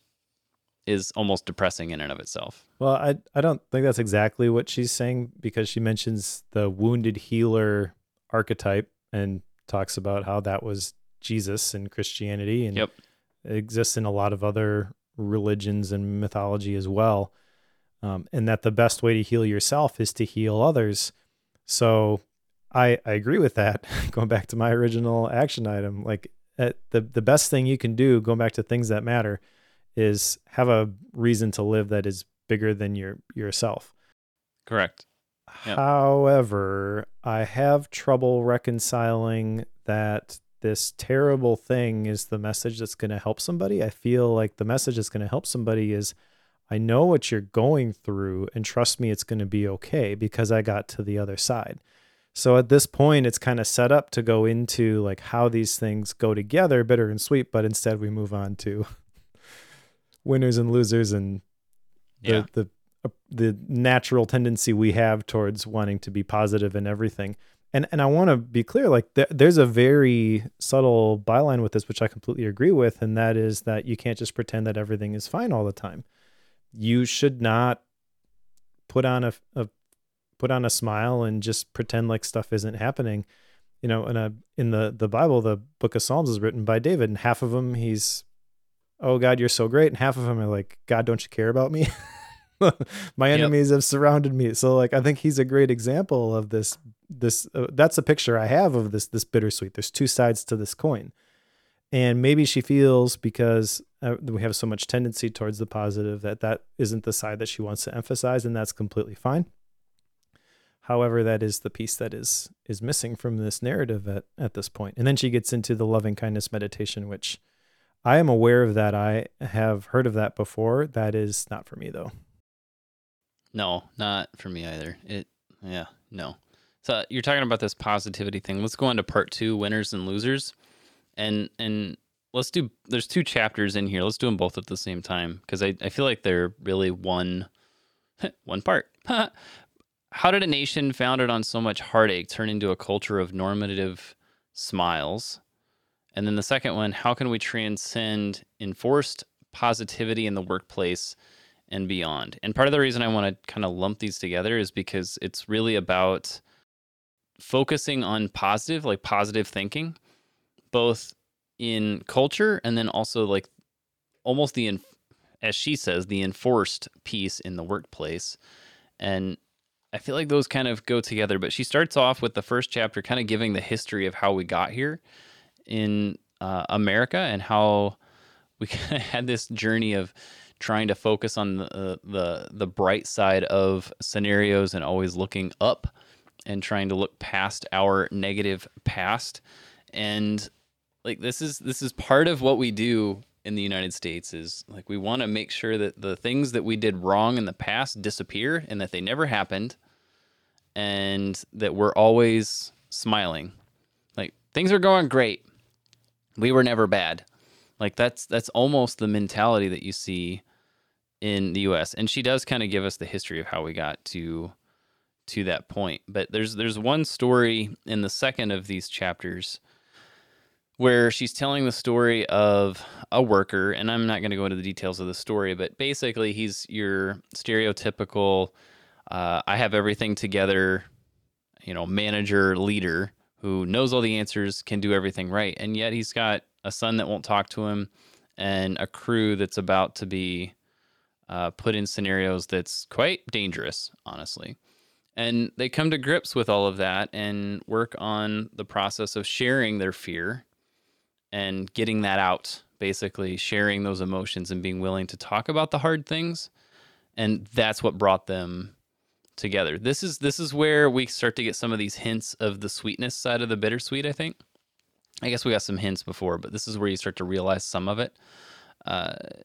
is almost depressing in and of itself. Well, I I don't think that's exactly what she's saying, because she mentions the wounded healer archetype and talks about how that was Jesus in Christianity, and yep. it exists in a lot of other religions and mythology as well. Um, and that the best way to heal yourself is to heal others. So I I agree with that. Going back to my original action item, like at the the best thing you can do, going back to things that matter, is have a reason to live that is bigger than your yourself. Correct. Yep. However, I have trouble reconciling that this terrible thing is the message that's going to help somebody. I feel like the message that's going to help somebody is, I know what you're going through, and trust me, it's going to be okay because I got to the other side. So at this point, it's kind of set up to go into like how these things go together, bitter and sweet, but instead we move on to winners and losers, and the yeah. the uh, the natural tendency we have towards wanting to be positive in everything. And and I want to be clear, like th- there's a very subtle byline with this, which I completely agree with, and that is that you can't just pretend that everything is fine all the time. You should not put on a, a put on a smile and just pretend like stuff isn't happening. You know, in a in the the Bible, the Book of Psalms is written by David, and half of them he's, oh God, you're so great, and half of them are like, God, don't you care about me? My enemies yep. have surrounded me. So like, I think he's a great example of this. This uh, that's a picture I have of this this bittersweet. There's two sides to this coin, and maybe she feels because uh, we have so much tendency towards the positive that that isn't the side that she wants to emphasize, and that's completely fine. However, that is the piece that is is missing from this narrative at at this point. And then she gets into the loving kindness meditation, which I am aware of that. I have heard of that before. That is not for me though. No, not for me either. It, yeah, no. So you're talking about this positivity thing. Let's go on to part two, winners and losers. And and let's do, there's two chapters in here. Let's do them both at the same time, because I, I feel like they're really one, one part. How did a nation founded on so much heartache turn into a culture of normative smiles? And then the second one, how can we transcend enforced positivity in the workplace and beyond? And part of the reason I want to kind of lump these together is because it's really about focusing on positive, like positive thinking, both in culture and then also like almost the, as she says, the enforced piece in the workplace. And I feel like those kind of go together, but she starts off with the first chapter kind of giving the history of how we got here in uh, America, and how we kind of had this journey of trying to focus on the, uh, the the bright side of scenarios and always looking up and trying to look past our negative past. And like this is this is part of what we do in the United States, is like we want to make sure that the things that we did wrong in the past disappear and that they never happened, and that we're always smiling. Like things are going great. We were never bad. Like that's that's almost the mentality that you see in the U S. And she does kind of give us the history of how we got to to that point. But there's there's one story in the second of these chapters where she's telling the story of a worker, and I'm not going to go into the details of the story, but basically he's your stereotypical, uh, I have everything together, you know, manager, leader who knows all the answers, can do everything right, and yet he's got a son that won't talk to him and a crew that's about to be uh, put in scenarios that's quite dangerous, honestly. And they come to grips with all of that and work on the process of sharing their fear and getting that out, basically sharing those emotions and being willing to talk about the hard things. And that's what brought them together. This is this is where we start to get some of these hints of the sweetness side of the bittersweet, I think. I guess we got some hints before, but this is where you start to realize some of it. Uh,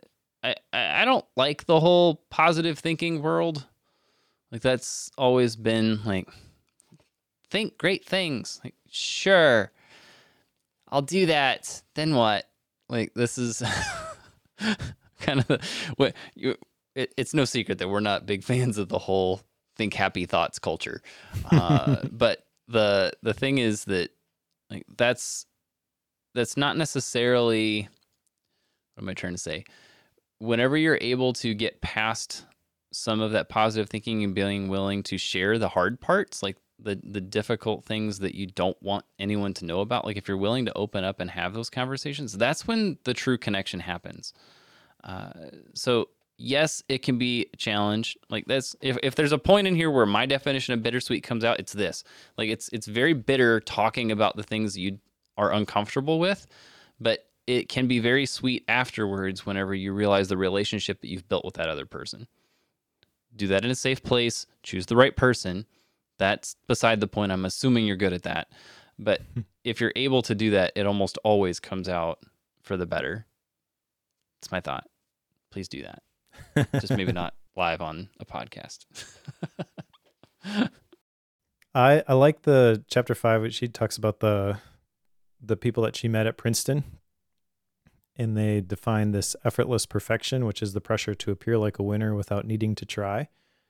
I, I I don't like the whole positive thinking world. Like that's always been like, think great things. Like, sure, I'll do that. Then what? Like this is kind of the, what you. It, it's no secret that we're not big fans of the whole think happy thoughts culture. Uh, but the the thing is that like that's that's not necessarily, what am I trying to say? Whenever you're able to get past some of that positive thinking and being willing to share the hard parts, like the the difficult things that you don't want anyone to know about, like if you're willing to open up and have those conversations, that's when the true connection happens. Uh, so yes, it can be a challenge. Like that's if, if there's a point in here where my definition of bittersweet comes out, it's this. Like it's it's very bitter talking about the things you are uncomfortable with, but it can be very sweet afterwards whenever you realize the relationship that you've built with that other person. Do that in a safe place, choose the right person. That's beside the point. I'm assuming you're good at that. But if you're able to do that, it almost always comes out for the better. It's my thought. Please do that. Just maybe not live on a podcast. I I like the chapter five, which she talks about the the people that she met at Princeton. And they define this effortless perfection, which is the pressure to appear like a winner without needing to try.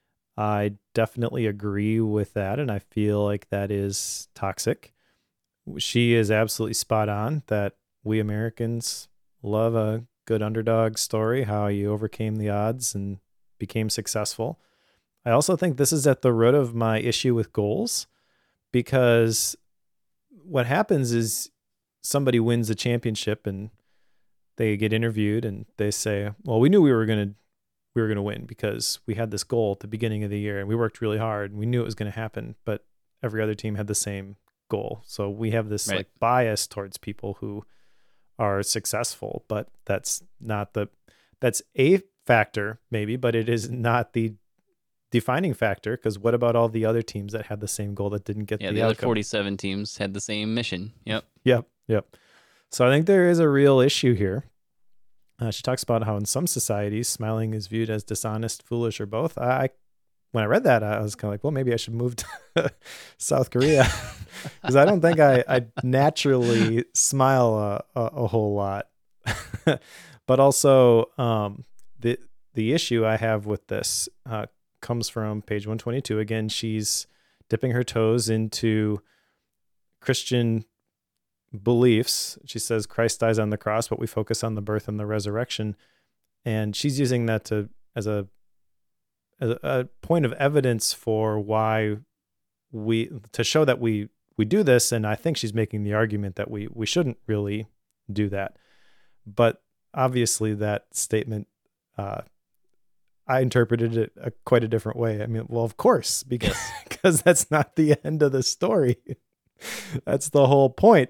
I definitely agree with that, and I feel like that is toxic. She is absolutely spot on that we Americans love a good underdog story, how you overcame the odds and became successful. I also think this is at the root of my issue with goals, because what happens is somebody wins the championship and they get interviewed and they say, well, we knew we were going to we were going to win because we had this goal at the beginning of the year and we worked really hard and we knew it was going to happen, but every other team had the same goal. So we have this right. like bias towards people who are successful, but that's not the that's a factor maybe, but it is not the defining factor, because what about all the other teams that had the same goal that didn't get yeah, the, the outcome? other forty-seven teams had the same mission. Yep. Yep. Yep. So I think there is a real issue here. Uh, she talks about how in some societies, smiling is viewed as dishonest, foolish, or both. I, when I read that, I was kind of like, well, maybe I should move to South Korea, because I don't think I, I naturally smile a, a, a whole lot. But also, um, the the issue I have with this uh, comes from page one twenty-two. Again, she's dipping her toes into Christian beliefs. She says Christ dies on the cross, but we focus on the birth and the resurrection. And she's using that to as a, as a point of evidence for why we, to show that we, we do this. And I think she's making the argument that we, we shouldn't really do that. But obviously that statement, uh, I interpreted it a, quite a different way. I mean, well, of course, because, because that's not the end of the story. That's the whole point.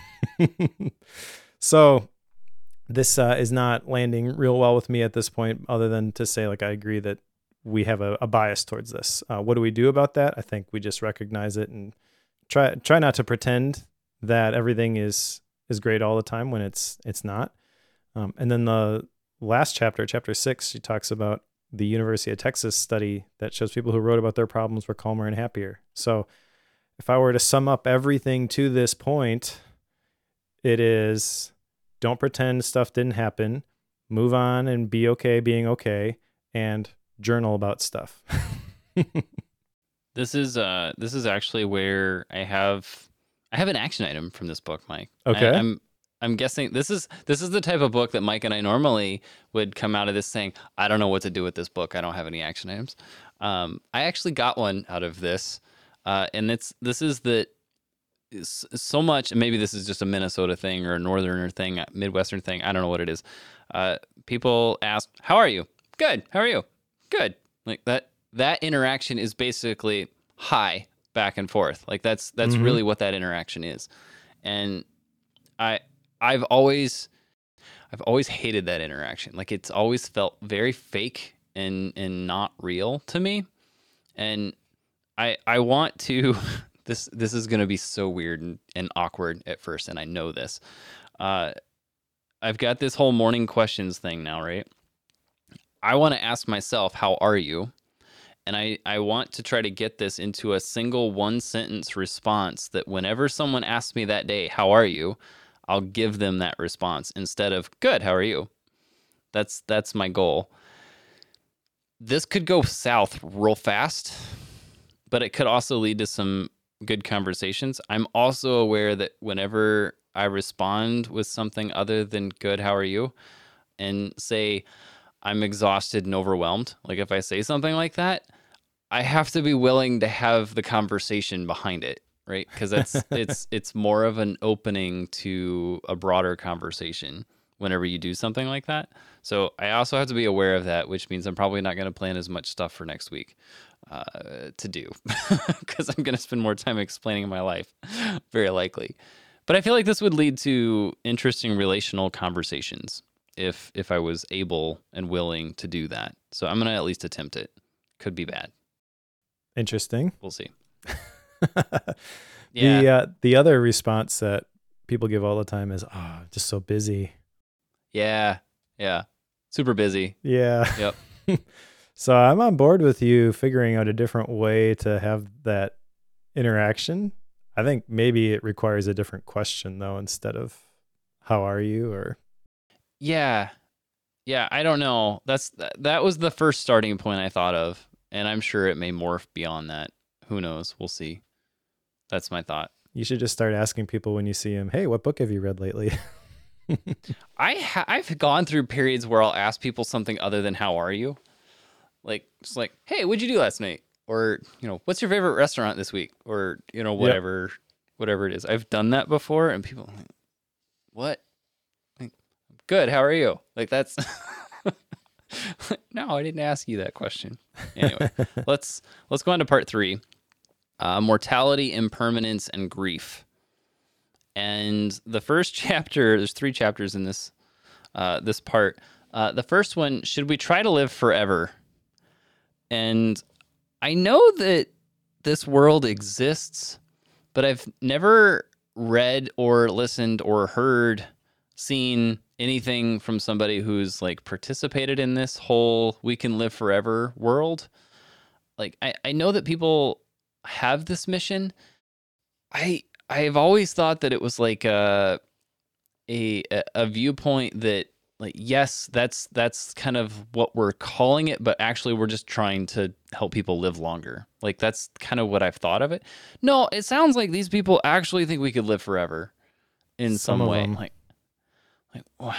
So this uh, is not landing real well with me at this point, other than to say, like, I agree that we have a, a bias towards this. Uh, what do we do about that? I think we just recognize it and try try not to pretend that everything is is great all the time when it's it's not. Um, and then the last chapter, chapter six, she talks about the University of Texas study that shows people who wrote about their problems were calmer and happier. So if I were to sum up everything to this point, it is don't pretend stuff didn't happen, move on and be okay being okay, and journal about stuff. This is uh this is actually where I have I have an action item from this book, Mike. Okay. I, I'm I'm guessing this is this is the type of book that Mike and I normally would come out of this saying, I don't know what to do with this book. I don't have any action items. Um, I actually got one out of this. Uh, and it's this is that so much, and maybe this is just a Minnesota thing or a northerner thing, a Midwestern thing. I don't know what it is. Uh, people ask, "How are you?" "Good." "How are you?" "Good." Like that. That interaction is basically hi back and forth. Like that's that's mm-hmm. really what that interaction is. And I I've always I've always hated that interaction. Like it's always felt very fake and and not real to me. And I I want to this this is gonna be so weird and, and awkward at first, and I know this. Uh, I've got this whole morning questions thing now, right? I want to ask myself, how are you? And I, I want to try to get this into a single one sentence response that whenever someone asks me that day, how are you? I'll give them that response instead of good, how are you? That's that's my goal. This could go south real fast, but it could also lead to some good conversations. I'm also aware that whenever I respond with something other than good, how are you? And say I'm exhausted and overwhelmed, like if I say something like that, I have to be willing to have the conversation behind it, right? Because it's it's it's more of an opening to a broader conversation whenever you do something like that. So I also have to be aware of that, which means I'm probably not going to plan as much stuff for next week uh, to do because I'm going to spend more time explaining my life, very likely. But I feel like this would lead to interesting relational conversations if if I was able and willing to do that. So I'm going to at least attempt it. Could be bad. Interesting. We'll see. Yeah. The uh, the other response that people give all the time is, "Oh, I'm just so busy." Yeah. Yeah. Super busy. Yeah. Yep. So I'm on board with you figuring out a different way to have that interaction. I think maybe it requires a different question though, instead of how are you or Yeah. Yeah, I don't know. That's that was the first starting point I thought of, and I'm sure it may morph beyond that. Who knows? We'll see. That's my thought. You should just start asking people when you see them, "Hey, what book have you read lately?" I ha- I've gone through periods where I'll ask people something other than how are you? Like just like, "Hey, what'd you do last night?" Or, you know, "What's your favorite restaurant this week?" Or, you know, whatever yep. whatever it is. I've done that before and people are like, "What?" Like, "Good, how are you?" Like that's No, I didn't ask you that question. Anyway, let's let's go on to part three. Uh, mortality, impermanence, and grief. And the first chapter, there's three chapters in this uh, this part. Uh, the first one, should we try to live forever? And I know that this world exists, but I've never read or listened or heard, seen anything from somebody who's like participated in this whole we can live forever world. Like I, I know that people have this mission. I I've always thought that it was like a a a viewpoint that like yes, that's that's kind of what we're calling it, but actually we're just trying to help people live longer. Like that's kind of what I've thought of it. No, it sounds like these people actually think we could live forever in some, some way. Them. Like like oh,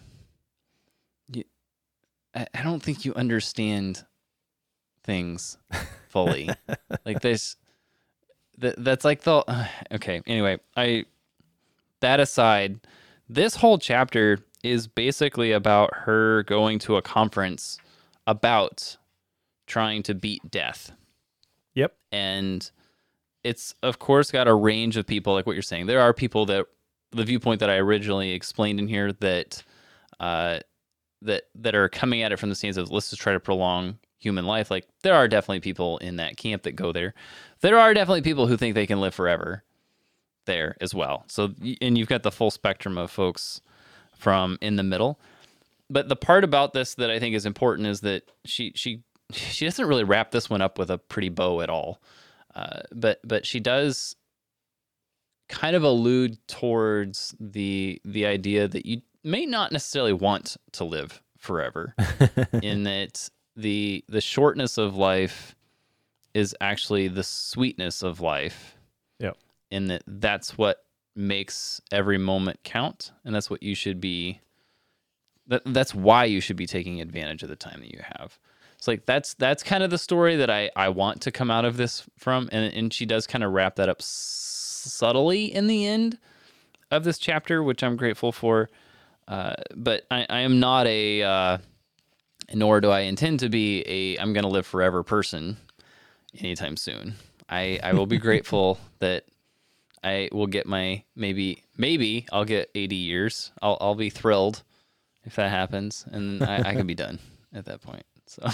you, I, I don't think you understand things fully. Like this that that's like the uh, okay, anyway, I that aside, this whole chapter is basically about her going to a conference about trying to beat death. Yep. And it's, of course, got a range of people, like what you're saying. There are people that, the viewpoint that I originally explained in here, that uh, that that are coming at it from the stance of, let's just try to prolong human life. Like, there are definitely people in that camp that go there. There are definitely people who think they can live forever there as well. So, and you've got the full spectrum of folks from in the middle. But the part about this that I think is important is that she she she doesn't really wrap this one up with a pretty bow at all. Uh, but but she does kind of allude towards the the idea that you may not necessarily want to live forever, in that the the shortness of life is actually the sweetness of life. Yep. In that that's what makes every moment count, and that's what you should be that that's why you should be taking advantage of the time that you have. It's like that's that's kind of the story that I I want to come out of this from, and and she does kind of wrap that up s- subtly in the end of this chapter, which I'm grateful for. Uh, but I, I am not a uh, nor do I intend to be a I'm going to live forever person anytime soon. I I will be grateful that I will get my maybe maybe I'll get eighty years. I'll I'll be thrilled if that happens, and I, I can be done at that point. So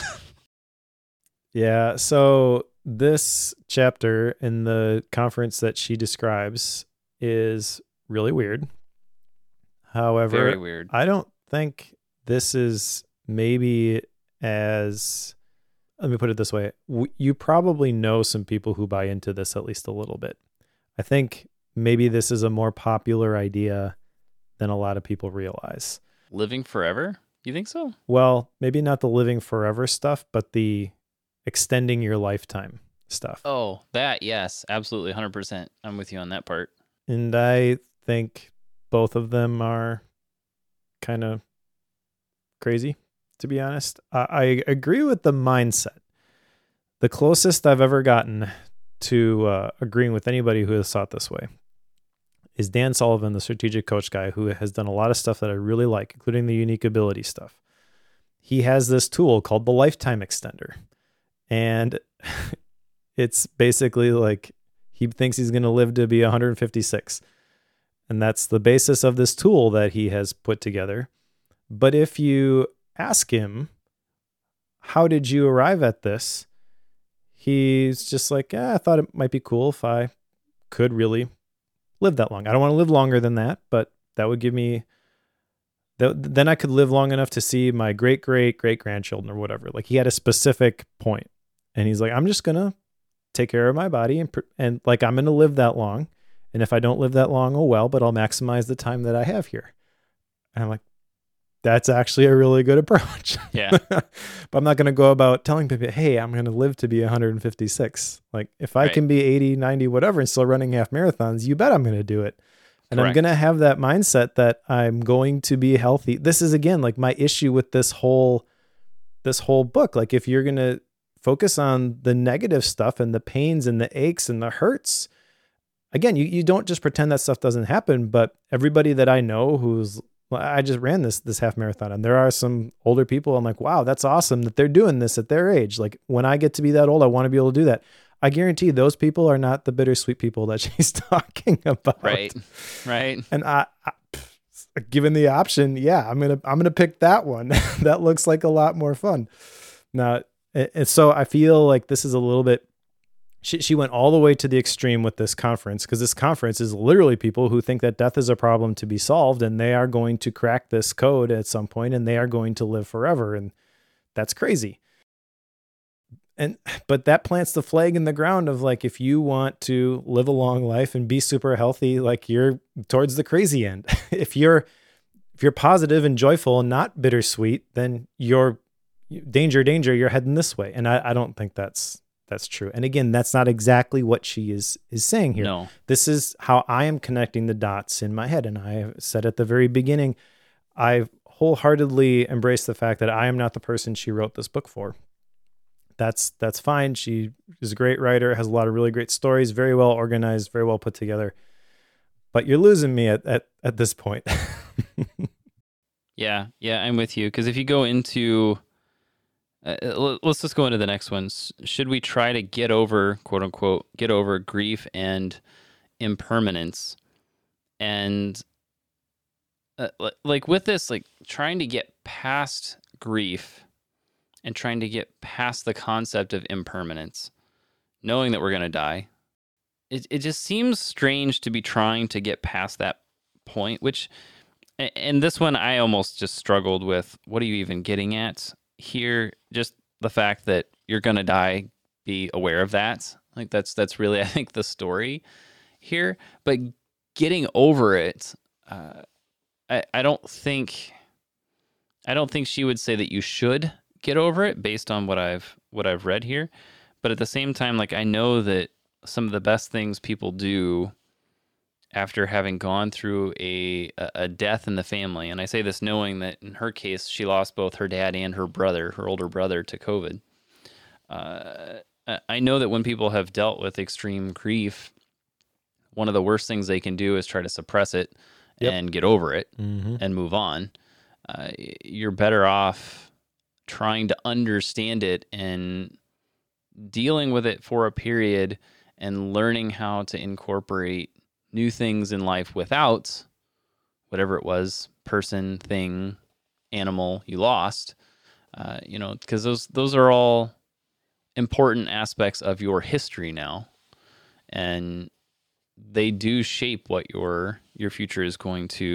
yeah. So this chapter in the conference that she describes is really weird. However, very weird. I don't think this is maybe as, let me put it this way. W- you probably know some people who buy into this at least a little bit. I think maybe this is a more popular idea than a lot of people realize. Living forever? You think so? Well, maybe not the living forever stuff, but the extending your lifetime stuff. Oh, that, yes, absolutely, one hundred percent. I'm with you on that part. And I think both of them are kind of crazy, to be honest. I, I agree with the mindset. The closest I've ever gotten to uh, agreeing with anybody who has thought this way is Dan Sullivan, the strategic coach guy, who has done a lot of stuff that I really like, including the unique ability stuff. He has this tool called the Lifetime Extender. And it's basically like he thinks he's going to live to be one hundred fifty-six. And that's the basis of this tool that he has put together. But if you ask him, how did you arrive at this? He's just like, eh, I thought it might be cool if I could really live that long. I don't want to live longer than that, but that would give me, th- then I could live long enough to see my great, great, great grandchildren or whatever. Like he had a specific point and he's like, I'm just going to take care of my body and, and like, I'm going to live that long. And if I don't live that long, oh well, but I'll maximize the time that I have here. And I'm like, that's actually a really good approach. Yeah. But I'm not going to go about telling people, hey, I'm going to live to be one hundred fifty-six. Like if I Right. can be eighty, ninety, whatever, and still running half marathons, you bet I'm going to do it. And Correct. I'm going to have that mindset that I'm going to be healthy. This is again, like my issue with this whole, this whole book. Like if you're going to focus on the negative stuff and the pains and the aches and the hurts, again, you, you don't just pretend that stuff doesn't happen, but everybody that I know who's, I just ran this, this half marathon and there are some older people. I'm like, wow, that's awesome that they're doing this at their age. Like when I get to be that old, I want to be able to do that. I guarantee those people are not the bittersweet people that she's talking about. Right. Right. And I, I given the option, yeah, I'm going to, I'm going to pick that one. That looks like a lot more fun. Now, and so I feel like this is a little bit, She she went all the way to the extreme with this conference because this conference is literally people who think that death is a problem to be solved and they are going to crack this code at some point and they are going to live forever. And that's crazy. And but that plants the flag in the ground of like, if you want to live a long life and be super healthy, like you're towards the crazy end. If you're if you're positive and joyful and not bittersweet, then you're danger, danger, you're heading this way. And I, I don't think that's That's true. And again, that's not exactly what she is is saying here. No. This is how I am connecting the dots in my head. And I said at the very beginning, I wholeheartedly embrace the fact that I am not the person she wrote this book for. That's that's fine. She is a great writer, has a lot of really great stories, very well organized, very well put together. But you're losing me at at, at this point. Yeah, yeah, I'm with you. Because if you go into Uh, let's just go into the next one. Should we try to get over, quote unquote, get over grief and impermanence? And uh, like with this, like trying to get past grief and trying to get past the concept of impermanence, knowing that we're going to die, it it just seems strange to be trying to get past that point, which, and this one I almost just struggled with. What are you even getting at here? Just the fact that you're gonna die, be aware of that. Like that's that's really, I think, the story here. But getting over it, uh, I I don't think I don't think she would say that you should get over it based on what I've what I've read here. But at the same time, like I know that some of the best things people do after having gone through a a death in the family, and I say this knowing that in her case, she lost both her dad and her brother, her older brother, to COVID. Uh, I know that when people have dealt with extreme grief, one of the worst things they can do is try to suppress it yep. and get over it mm-hmm. and move on. Uh, you're better off trying to understand it and dealing with it for a period and learning how to incorporate new things in life without whatever it was, person, thing, animal you lost, uh, you know, because those those are all important aspects of your history now, and they do shape what your your future is going to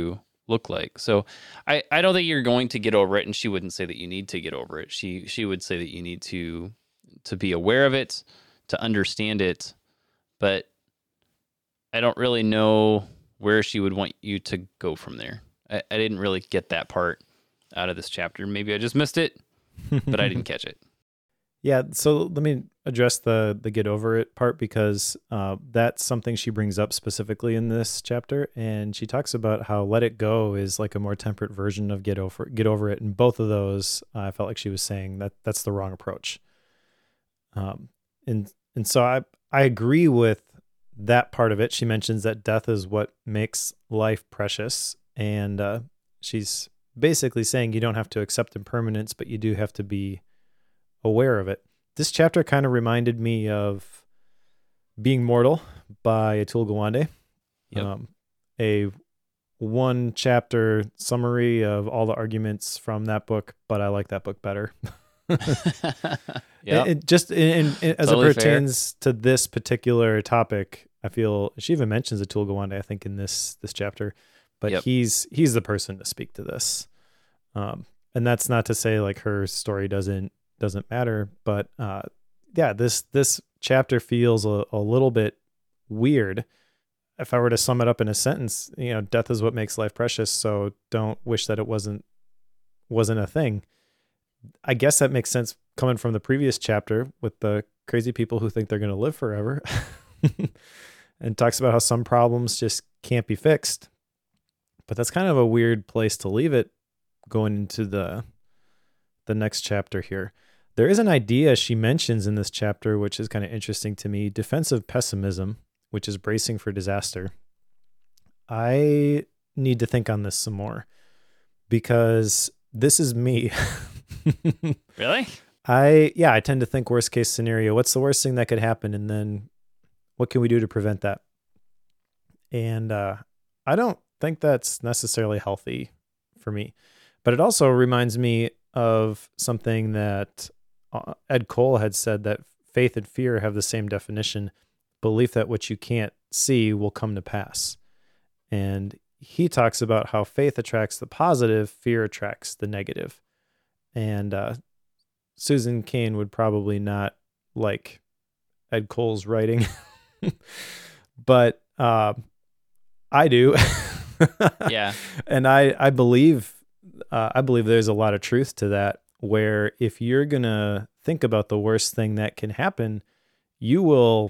look like. So I, I don't think you're going to get over it, and she wouldn't say that you need to get over it. She she would say that you need to to be aware of it, to understand it, but I don't really know where she would want you to go from there. I, I didn't really get that part out of this chapter. Maybe I just missed it, but I didn't catch it. Yeah, so let me address the the get over it part, because uh, that's something she brings up specifically in this chapter, and she talks about how let it go is like a more temperate version of get over get over it, and both of those uh, I felt like she was saying that that's the wrong approach. Um, and and so I I agree with that part of it. She mentions that death is what makes life precious, and uh, she's basically saying you don't have to accept impermanence, but you do have to be aware of it. This chapter kind of reminded me of Being Mortal by Atul Gawande. Yep. Um, a one chapter summary of all the arguments from that book, but I like that book better. Yeah. It, it just in, in, as Totally it pertains fair. to this particular topic, I feel she even mentions Atul Gawande, I think, in this this chapter, but Yep. he's he's the person to speak to this. Um, and that's not to say like her story doesn't doesn't matter, but uh, yeah, this this chapter feels a, a little bit weird. If I were to sum it up in a sentence, you know, death is what makes life precious, so don't wish that it wasn't wasn't a thing. I guess that makes sense coming from the previous chapter with the crazy people who think they're going to live forever, and talks about how some problems just can't be fixed. But that's kind of a weird place to leave it going into the the next chapter here. There is an idea she mentions in this chapter, which is kind of interesting to me: defensive pessimism, which is bracing for disaster. I need to think on this some more, because this is me. Really? I, yeah, I tend to think worst case scenario. What's the worst thing that could happen? And then what can we do to prevent that? And uh, I don't think that's necessarily healthy for me. But it also reminds me of something that uh, Ed Cole had said, that faith and fear have the same definition: belief that what you can't see will come to pass. And he talks about how faith attracts the positive, fear attracts the negative. And uh, Susan Cain would probably not like Ed Cole's writing, but uh, I do. Yeah. And I, I believe, uh, I believe there's a lot of truth to that, where if you're going to think about the worst thing that can happen, you will,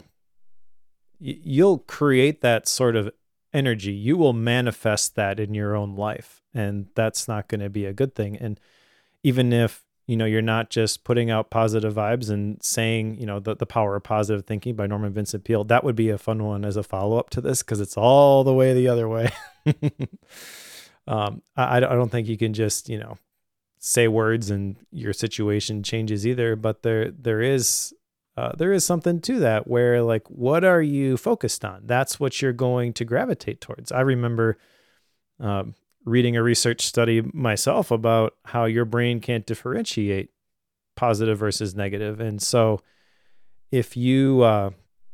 you'll create that sort of energy. You will manifest that in your own life, and that's not going to be a good thing. And even if, you know, you're not just putting out positive vibes and saying, you know, the, the power of positive thinking by Norman Vincent Peale, that would be a fun one as a follow-up to this, because it's all the way the other way. um, I, I don't think you can just, you know, say words and your situation changes either, but there there is uh, there is something to that, where like, what are you focused on? That's what you're going to gravitate towards. I remember um, reading a research study myself about how your brain can't differentiate positive versus negative. And so if you, uh,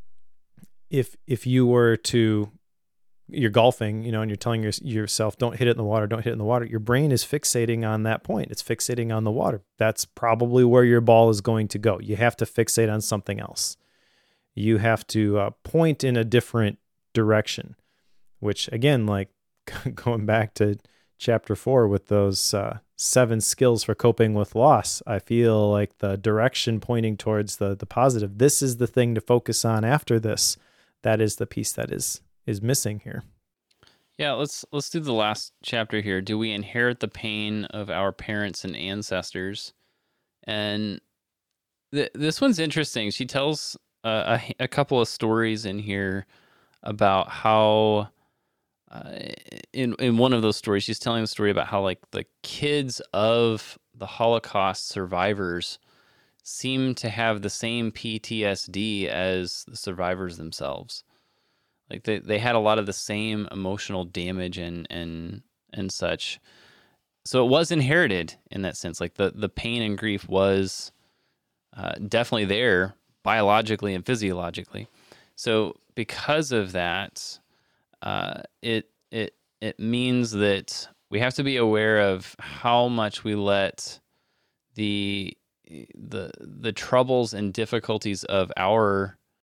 if, if you were to, you're golfing, you know, and you're telling your, yourself, don't hit it in the water, don't hit it in the water, your brain is fixating on that point. It's fixating on the water. That's probably where your ball is going to go. You have to fixate on something else. You have to uh, point in a different direction, which again, like, going back to chapter four with those uh, seven skills for coping with loss, I feel like the direction pointing towards the the positive. This is the thing to focus on after this. That is the piece that is is missing here. Yeah, let's let's do the last chapter here. Do we inherit the pain of our parents and ancestors? And th- this one's interesting. She tells uh, a, a couple of stories in here about how Uh, in in one of those stories, she's telling the story about how like the kids of the Holocaust survivors seem to have the same P T S D as the survivors themselves. Like they, they had a lot of the same emotional damage and and and such. So it was inherited in that sense. Like the, the pain and grief was uh, definitely there biologically and physiologically. So because of that, Uh, it it it means that we have to be aware of how much we let the the the troubles and difficulties of our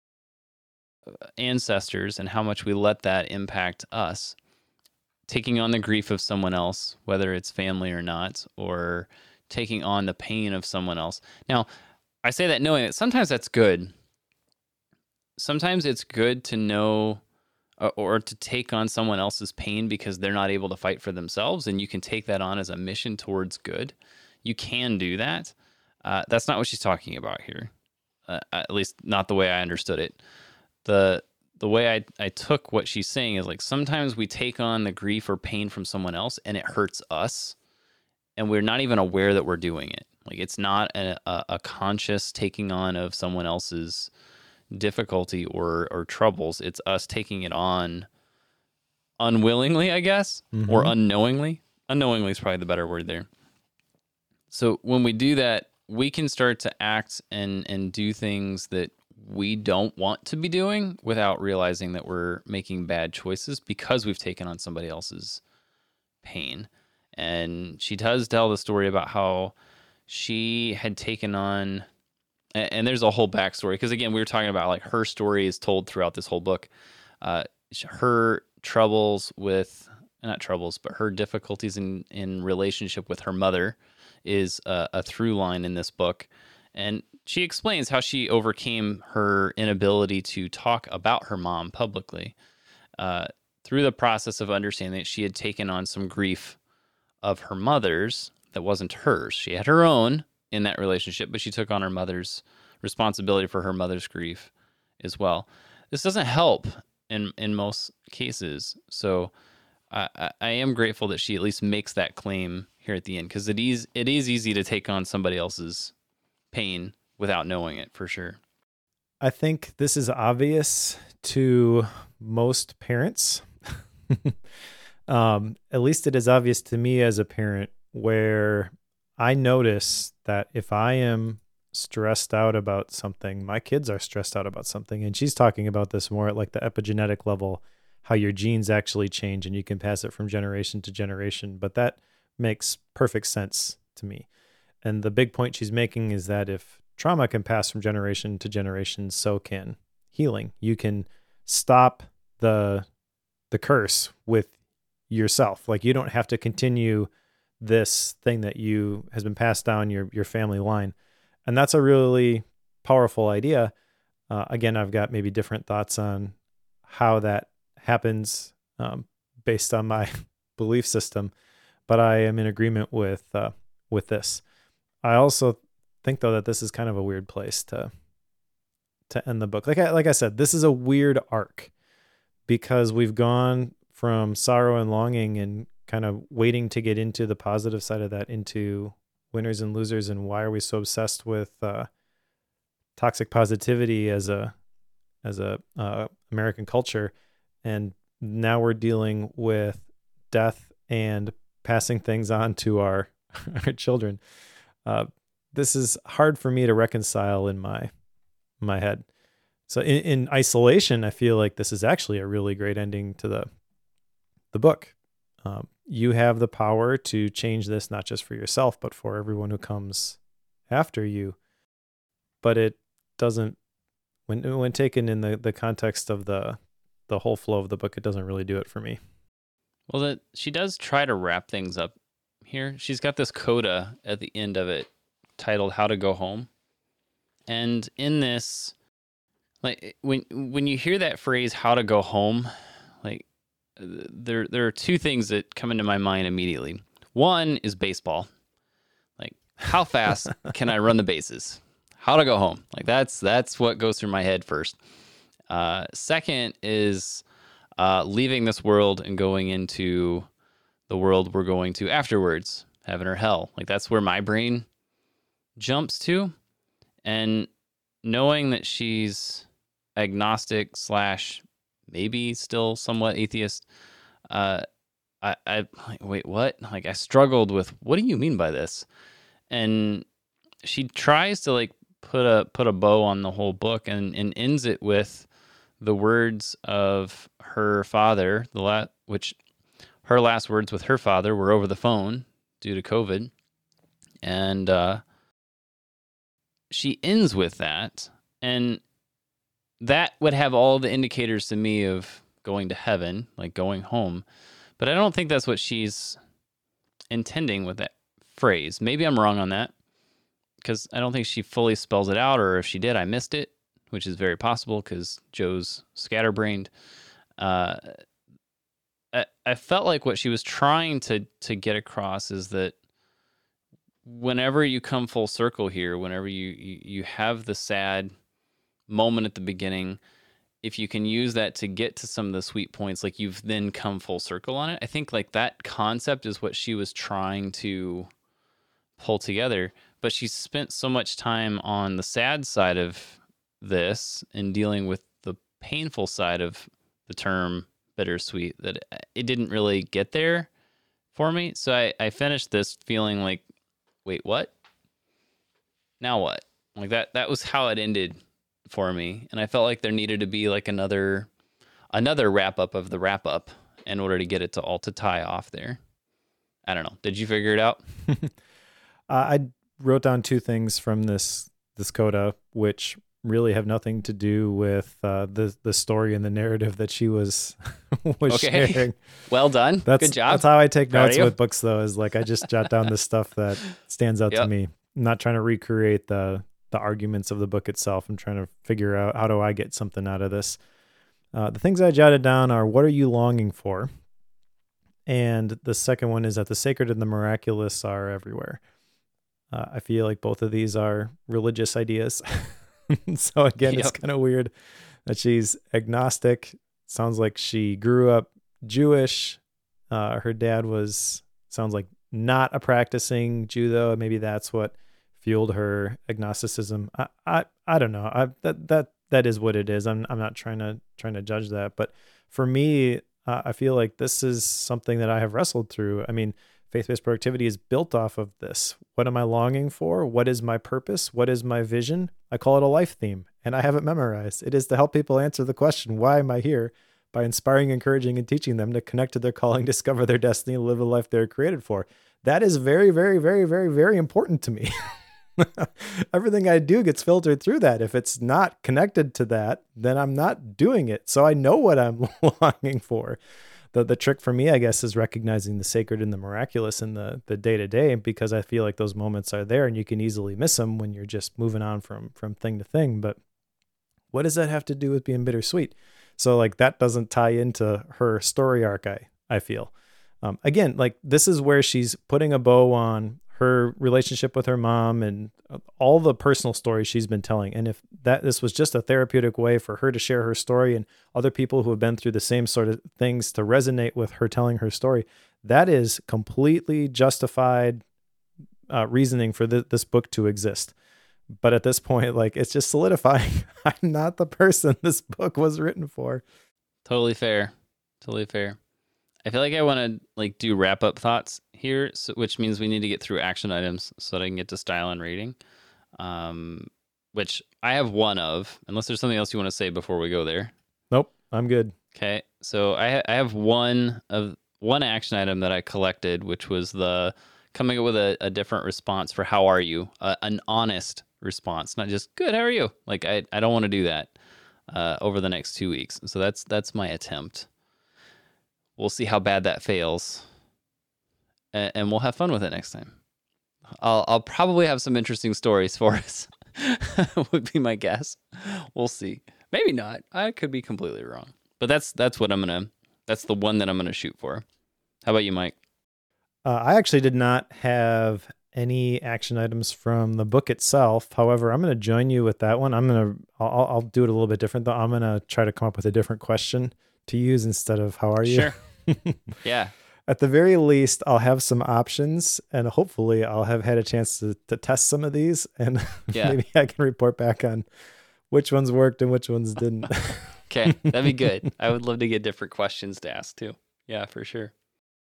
ancestors and how much we let that impact us. Taking on the grief of someone else, whether it's family or not, or taking on the pain of someone else. Now, I say that knowing that sometimes that's good. Sometimes it's good to know uh, or to take on someone else's pain because they're not able to fight for themselves, and you can take that on as a mission towards good. You can do that. Uh, that's not what she's talking about here, uh, at least not the way I understood it. The the way I, I took what she's saying is like sometimes we take on the grief or pain from someone else and it hurts us, and we're not even aware that we're doing it. Like it's not a, a, a conscious taking on of someone else's difficulty or or troubles. It's us taking it on unwillingly, I guess, mm-hmm. or unknowingly. Unknowingly is probably the better word there. So when we do that, we can start to act and and do things that we don't want to be doing without realizing that we're making bad choices because we've taken on somebody else's pain. And she does tell the story about how she had taken on, and there's a whole backstory, because again, we were talking about like her story is told throughout this whole book. Uh, her troubles with, not troubles, but her difficulties in, in relationship with her mother is a, a through line in this book. And she explains how she overcame her inability to talk about her mom publicly uh, through the process of understanding that she had taken on some grief of her mother's that wasn't hers. She had her own in that relationship, but she took on her mother's responsibility for her mother's grief as well. This doesn't help in in most cases. So I, I am grateful that she at least makes that claim here at the end, because it is, it is easy to take on somebody else's pain without knowing it, for sure. I think this is obvious to most parents. um, at least it is obvious to me as a parent, where I notice that if I am stressed out about something, my kids are stressed out about something. And she's talking about this more at like the epigenetic level, how your genes actually change and you can pass it from generation to generation. But that makes perfect sense to me. And the big point she's making is that if trauma can pass from generation to generation, so can healing. You can stop the the curse with yourself. Like you don't have to continue this thing that you has been passed down your your family line. And that's a really powerful idea. Uh, again, I've got maybe different thoughts on how that happens um, based on my belief system, but I am in agreement with uh, with this. I also think, though, that this is kind of a weird place to to end the book. Like I, like I said, this is a weird arc because we've gone from sorrow and longing and kind of waiting to get into the positive side of that, into winners and losers, and why are we so obsessed with uh, toxic positivity as a as a uh, American culture, and now we're dealing with death and passing things on to our our children. Uh, this is hard for me to reconcile in my my head. So in, in isolation, I feel like this is actually a really great ending to the the book. Um, you have the power to change this, not just for yourself, but for everyone who comes after you. But it doesn't, when when taken in the, the context of the the whole flow of the book, it doesn't really do it for me. Well, that she does try to wrap things up here. She's got this coda at the end of it titled "How to Go Home," and in this, like when when you hear that phrase "How to Go Home," like there there are two things that come into my mind immediately. One is baseball. Like, how fast can I run the bases? How to go home. Like that's that's what goes through my head first. Uh, second is uh, leaving this world and going into the world we're going to afterwards, heaven or hell. Like that's where my brain jumps to. And knowing that she's agnostic slash maybe still somewhat atheist, uh, I, I like, wait, what? Like I struggled with, what do you mean by this? And she tries to like put a put a bow on the whole book and, and ends it with the words of her father, the la- which her last words with her father were over the phone due to COVID. And uh, she ends with that. And that would have all the indicators to me of going to heaven, like going home. But I don't think that's what she's intending with that phrase. Maybe I'm wrong on that, because I don't think she fully spells it out, or if she did, I missed it, which is very possible because Joe's scatterbrained. Uh, I, I felt like what she was trying to to get across is that whenever you come full circle here, whenever you, you, you have the sad moment at the beginning, if you can use that to get to some of the sweet points, like you've then come full circle on it. I think like that concept is what she was trying to pull together, but she spent so much time on the sad side of this and dealing with the painful side of the term bittersweet that it didn't really get there for me. So I, I finished this feeling like, wait, what? Now what? Like that, that was how it ended for me. And I felt like there needed to be like another, another wrap up of the wrap up in order to get it to all to tie off there. I don't know. Did you figure it out? uh, I wrote down two things from this, this coda, which really have nothing to do with uh, the the story and the narrative that she was was okay. sharing. Well done. That's, Good job. That's how I take Proud notes of you. with books, though, is like I just jot down the stuff that stands out Yep. to me. I'm not trying to recreate the the arguments of the book itself. I'm trying to figure out how do I get something out of this. Uh, the things I jotted down are, what are you longing for? And the second one is that the sacred and the miraculous are everywhere. Uh, I feel like both of these are religious ideas. So again, Yep. it's kind of weird that she's agnostic. Sounds like she grew up Jewish. Uh, her dad was, sounds like not a practicing Jew, though. Maybe that's what fueled her agnosticism. I, I, I don't know. I, that, that, that is what it is. I'm, I'm not trying to, trying to judge that. But for me, uh, I feel like this is something that I have wrestled through. I mean, faith-based productivity is built off of this. What am I longing for? What is my purpose? What is my vision? I call it a life theme, and I have it memorized. It is to help people answer the question, why am I here? By inspiring, encouraging, and teaching them to connect to their calling, discover their destiny, and live the life they're created for. That is very, very, very, very, very important to me. Everything I do gets filtered through that. If it's not connected to that, then I'm not doing it. So I know what I'm longing for. The the trick for me, I guess, is recognizing the sacred and the miraculous in the the day to day, because I feel like those moments are there and you can easily miss them when you're just moving on from from thing to thing. But what does that have to do with being bittersweet? So like that doesn't tie into her story arc, I, I feel. Um, again, like this is where she's putting a bow on her relationship with her mom and all the personal stories she's been telling. And if that this was just a therapeutic way for her to share her story and other people who have been through the same sort of things to resonate with her telling her story, that is completely justified uh, reasoning for th- this book to exist. But at this point, like it's just solidifying I'm not the person this book was written for. Totally fair. Totally fair. I feel like I want to like do wrap up thoughts here, so, which means we need to get through action items so that I can get to style and rating, um, which I have one of, unless there's something else you want to say before we go there. Nope, I'm good. Okay, so I, ha- I have one of one action item that I collected, which was the coming up with a, a different response for how are you, uh, an honest response, not just good, how are you? Like I, I don't want to do that uh, over the next two weeks. So that's that's my attempt. We'll see how bad that fails, and, and we'll have fun with it next time. I'll I'll probably have some interesting stories for us. Would be my guess. We'll see. Maybe not. I could be completely wrong. But that's that's what I'm gonna. That's the one that I'm gonna shoot for. How about you, Mike? Uh, I actually did not have any action items from the book itself. However, I'm going to join you with that one. I'm going to. I'll, I'll do it a little bit different though. I'm going to try to come up with a different question to use instead of how are you? Sure. Yeah. At the very least, I'll have some options, and hopefully I'll have had a chance to, to test some of these, and Yeah. maybe I can report back on which ones worked and which ones didn't. Okay, that'd be good. I would love to get different questions to ask too. Yeah, for sure.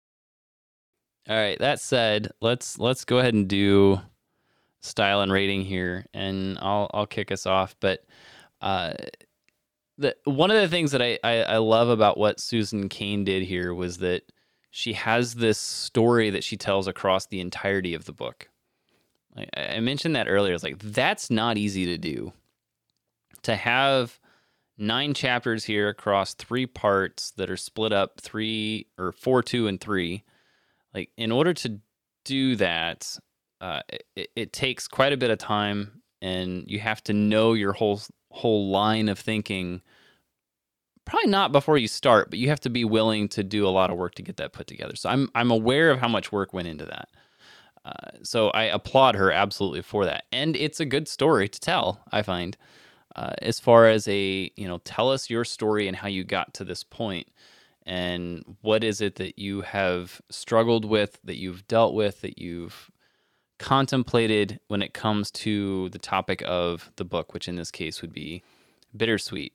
All right. That said, let's let's go ahead and do style and rating here, and I'll I'll kick us off. But uh, the one of the things that I, I I love about what Susan Cain did here was that she has this story that she tells across the entirety of the book. I, I mentioned that earlier. It's like, that's not easy to do. To have nine chapters here across three parts that are split up three or four, two, and three. Like, in order to do that, uh, it, it takes quite a bit of time, and you have to know your whole whole line of thinking. Probably not before you start, but you have to be willing to do a lot of work to get that put together. So I'm I'm aware of how much work went into that. Uh, so I applaud her absolutely for that, and it's a good story to tell, I find. Uh, as far as a, you know, tell us your story and how you got to this point, and what is it that you have struggled with, that you've dealt with, that you've contemplated when it comes to the topic of the book, which in this case would be bittersweet.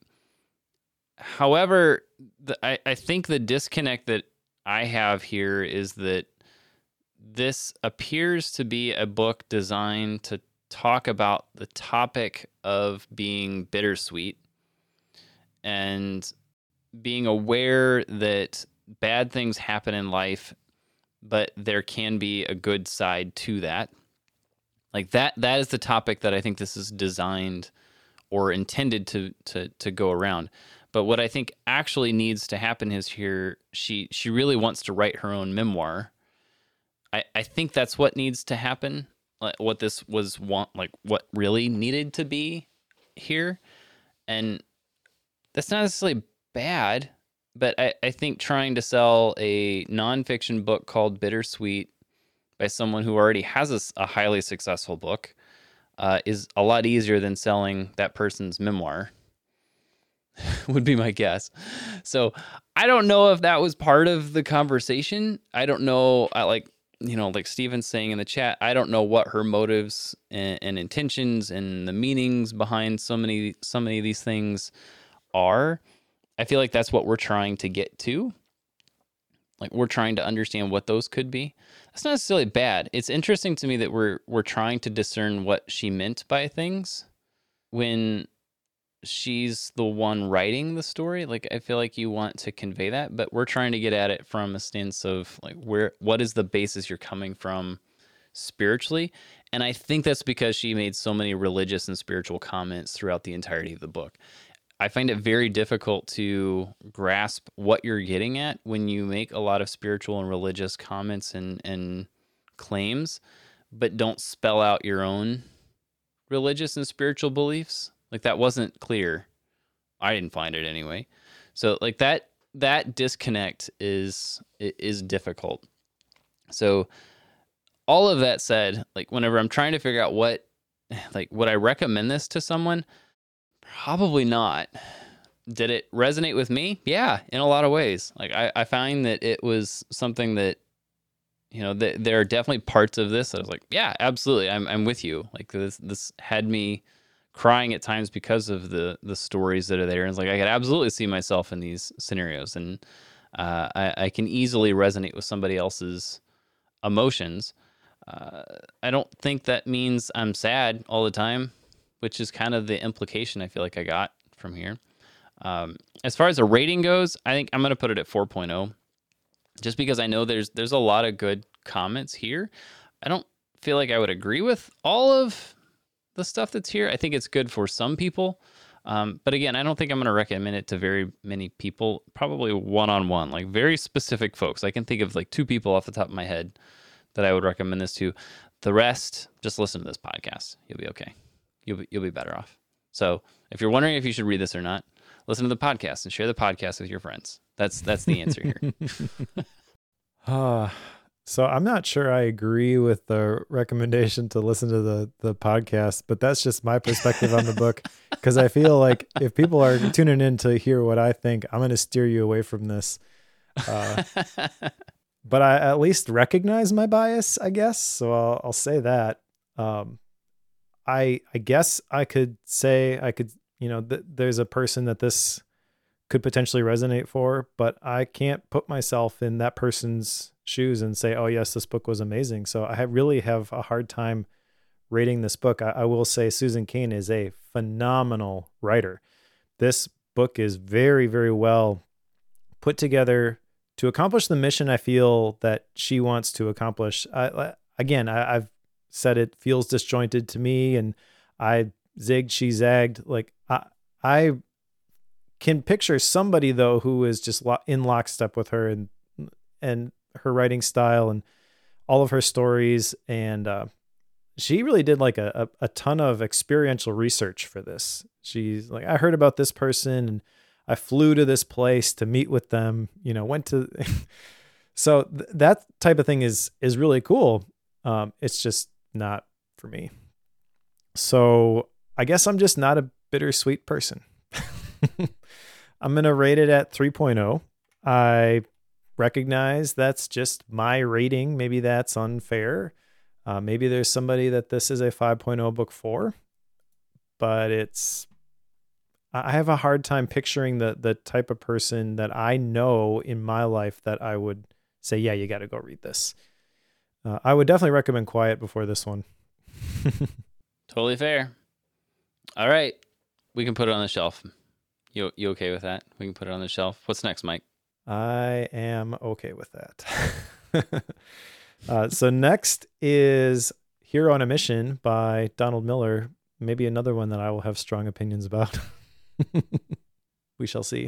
However, the, I, I think the disconnect that I have here is that this appears to be a book designed to talk about the topic of being bittersweet and being aware that bad things happen in life, but there can be a good side to that. Like that, that is the topic that I think this is designed or intended to to to go around. But what I think actually needs to happen is here, she she really wants to write her own memoir. I, I think that's what needs to happen. Like what this was want like what really needed to be here. And that's not necessarily bad, but I, I think trying to sell a nonfiction book called Bittersweet by someone who already has a, a highly successful book uh, is a lot easier than selling that person's memoir. Would be my guess. So I don't know if that was part of the conversation. I don't know. I like, you know, like Steven's saying in the chat, I don't know what her motives and, and intentions and the meanings behind so many, so many of these things are. I feel like that's what we're trying to get to. Like we're trying to understand what those could be. That's not necessarily bad. It's interesting to me that we're, we're trying to discern what she meant by things when she's the one writing the story. Like I feel like you want to convey that, but we're trying to get at it from a stance of like where what is the basis you're coming from spiritually. And I think that's because she made so many religious and spiritual comments throughout the entirety of the book. I find it very difficult to grasp what you're getting at when you make a lot of spiritual and religious comments and and claims, but don't spell out your own religious and spiritual beliefs. Like that wasn't clear. I didn't find it anyway. So like that that disconnect is is difficult. So all of that said, like whenever I'm trying to figure out what, like would I recommend this to someone? Probably not. Did it resonate with me? Yeah, in a lot of ways. Like I, I find that it was something that, you know, th- there are definitely parts of this that I was like, yeah, absolutely, I'm I'm with you. Like this this had me crying at times because of the the stories that are there. And it's like I could absolutely see myself in these scenarios, and uh, I, I can easily resonate with somebody else's emotions. Uh, I don't think that means I'm sad all the time, which is kind of the implication I feel like I got from here. Um, as far as a rating goes, I think I'm going to put it at four point oh, just because I know there's there's a lot of good comments here. I don't feel like I would agree with all of the stuff that's here. I think it's good for some people. Um, but again, I don't think I'm going to recommend it to very many people, probably one-on-one, like very specific folks. I can think of like two people off the top of my head that I would recommend this to. The rest, just listen to this podcast. You'll be okay. You'll be, you'll be better off. So if you're wondering if you should read this or not, listen to the podcast and share the podcast with your friends. That's, that's the answer here. uh, So I'm not sure I agree with the recommendation to listen to the, the podcast, but that's just my perspective on the book. Because I feel like if people are tuning in to hear what I think, I'm going to steer you away from this. Uh, but I at least recognize my bias, I guess. So I'll, I'll say that. Um, I I guess I could say I could, you know, th- there's a person that this could potentially resonate for, but I can't put myself in that person's shoes and say, oh yes, this book was amazing. So I really have a hard time rating this book. I, I will say Susan Cain is a phenomenal writer. This book is very, very well put together, to accomplish the mission I feel that she wants to accomplish, I, again, I, I've said it feels disjointed to me, and I zigged, she zagged. Like I, I can picture somebody though who is just lo- in lockstep with her and and her writing style and all of her stories, and uh, she really did like a, a a ton of experiential research for this. She's like, I heard about this person and I flew to this place to meet with them, you know, went to, so th- that type of thing is, is really cool. Um, it's just not for me. So I guess I'm just not a bittersweet person. I'm going to rate it at three point oh. I recognize that's just my rating. Maybe that's unfair. Uh, maybe there's somebody that this is a five point oh book for, but it's, I have a hard time picturing the the type of person that I know in my life that I would say, yeah, you got to go read this. Uh, I would definitely recommend Quiet before this one. Totally fair. All right. We can put it on the shelf. You you okay with that? We can put it on the shelf. What's next, Mike? I am okay with that. uh, so next is Hero on a Mission by Donald Miller. Maybe another one that I will have strong opinions about. We shall see.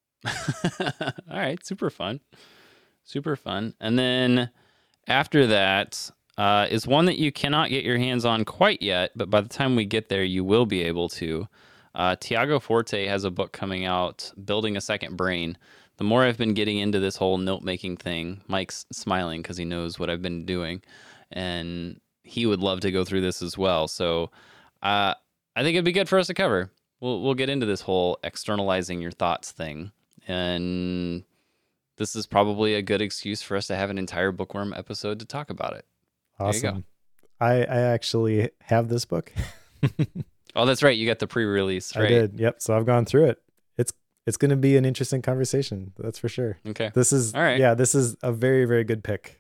All right. Super fun. Super fun. And then after that uh, is one that you cannot get your hands on quite yet, but by the time we get there, you will be able to. Uh, Tiago Forte has a book coming out, Building a Second Brain. The more I've been getting into this whole note-making thing, Mike's smiling because he knows what I've been doing, and he would love to go through this as well. So uh, I think it'd be good for us to cover. We'll we'll get into this whole externalizing your thoughts thing, and this is probably a good excuse for us to have an entire Bookworm episode to talk about it. Awesome. I, I actually have this book. Oh, that's right. You got the pre-release, right? I did. Yep. So I've gone through it. It's it's going to be an interesting conversation. That's for sure. Okay. This is all right. Yeah, this is a very, very good pick.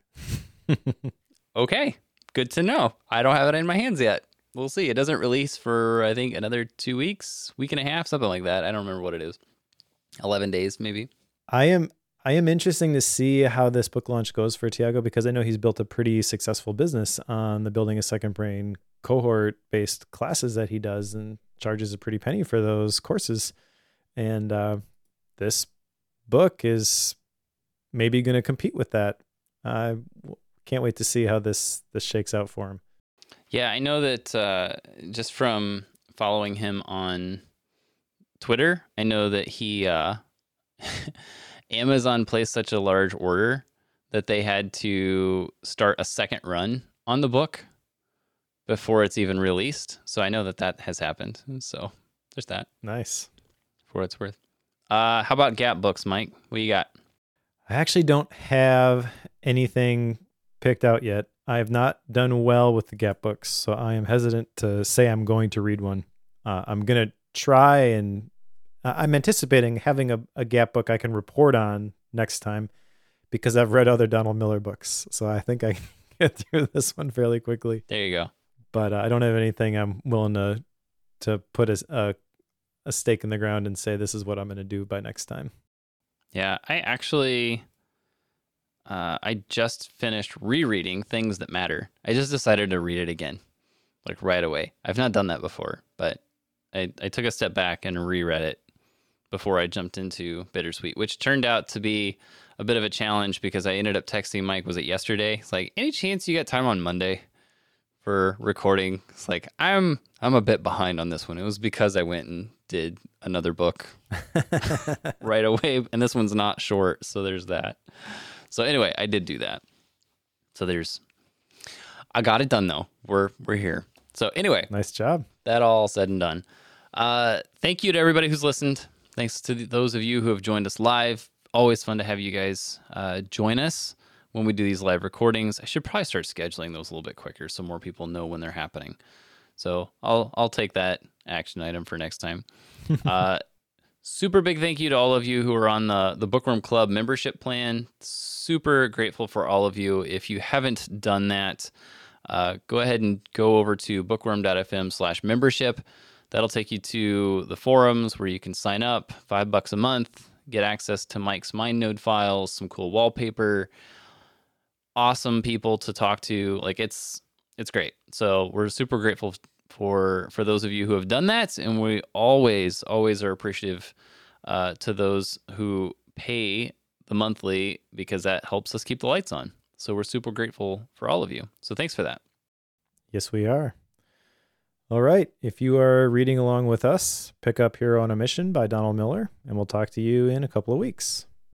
Okay. Good to know. I don't have it in my hands yet. We'll see. It doesn't release for, I think, another two weeks, week and a half, something like that. I don't remember what it is. eleven days, maybe. I am I am interesting to see how this book launch goes for Tiago, because I know he's built a pretty successful business on the Building a Second Brain cohort-based classes that he does and charges a pretty penny for those courses. And uh, this book is maybe going to compete with that. I can't wait to see how this this shakes out for him. Yeah, I know that uh, just from following him on Twitter, I know that he uh, Amazon placed such a large order that they had to start a second run on the book before it's even released. So I know that that has happened. So there's that. Nice. For what it's worth. Uh, how about Gap Books, Mike? What you got? I actually don't have anything picked out yet. I have not done well with the Gap Books, so I am hesitant to say I'm going to read one. Uh, I'm going to try, and uh, I'm anticipating having a, a Gap book I can report on next time, because I've read other Donald Miller books. So I think I can get through this one fairly quickly. There you go. But uh, I don't have anything I'm willing to to put a, a, a stake in the ground and say this is what I'm going to do by next time. Yeah, I actually... Uh, I just finished rereading Things That Matter. I just decided to read it again, like right away. I've not done that before, but I, I took a step back and reread it before I jumped into Bittersweet, which turned out to be a bit of a challenge because I ended up texting Mike, was it yesterday? It's like, any chance you got time on Monday for recording? It's like, I'm I'm a bit behind on this one. It was because I went and did another book right away, and this one's not short, so there's that. So anyway, I did do that. So there's, I got it done though. We're we're here. So anyway, nice job. That all said and done. Uh, thank you to everybody who's listened. Thanks to the, those of you who have joined us live. Always fun to have you guys uh, join us when we do these live recordings. I should probably start scheduling those a little bit quicker so more people know when they're happening. So I'll I'll take that action item for next time. uh, super big thank you to all of you who are on the the Bookworm Club membership plan. Super grateful for all of you. If you haven't done that, uh, go ahead and go over to bookworm.fm slash membership. That'll take you to the forums where you can sign up, five bucks a month, get access to Mike's MindNode files, some cool wallpaper, awesome people to talk to. Like it's it's great. So we're super grateful for for those of you who have done that, and we always always are appreciative uh, to those who pay the monthly, because that helps us keep the lights on. So we're super grateful for all of you. So thanks for that. Yes, we are. All right. If you are reading along with us, pick up Hero on a Mission by Donald Miller, and we'll talk to you in a couple of weeks.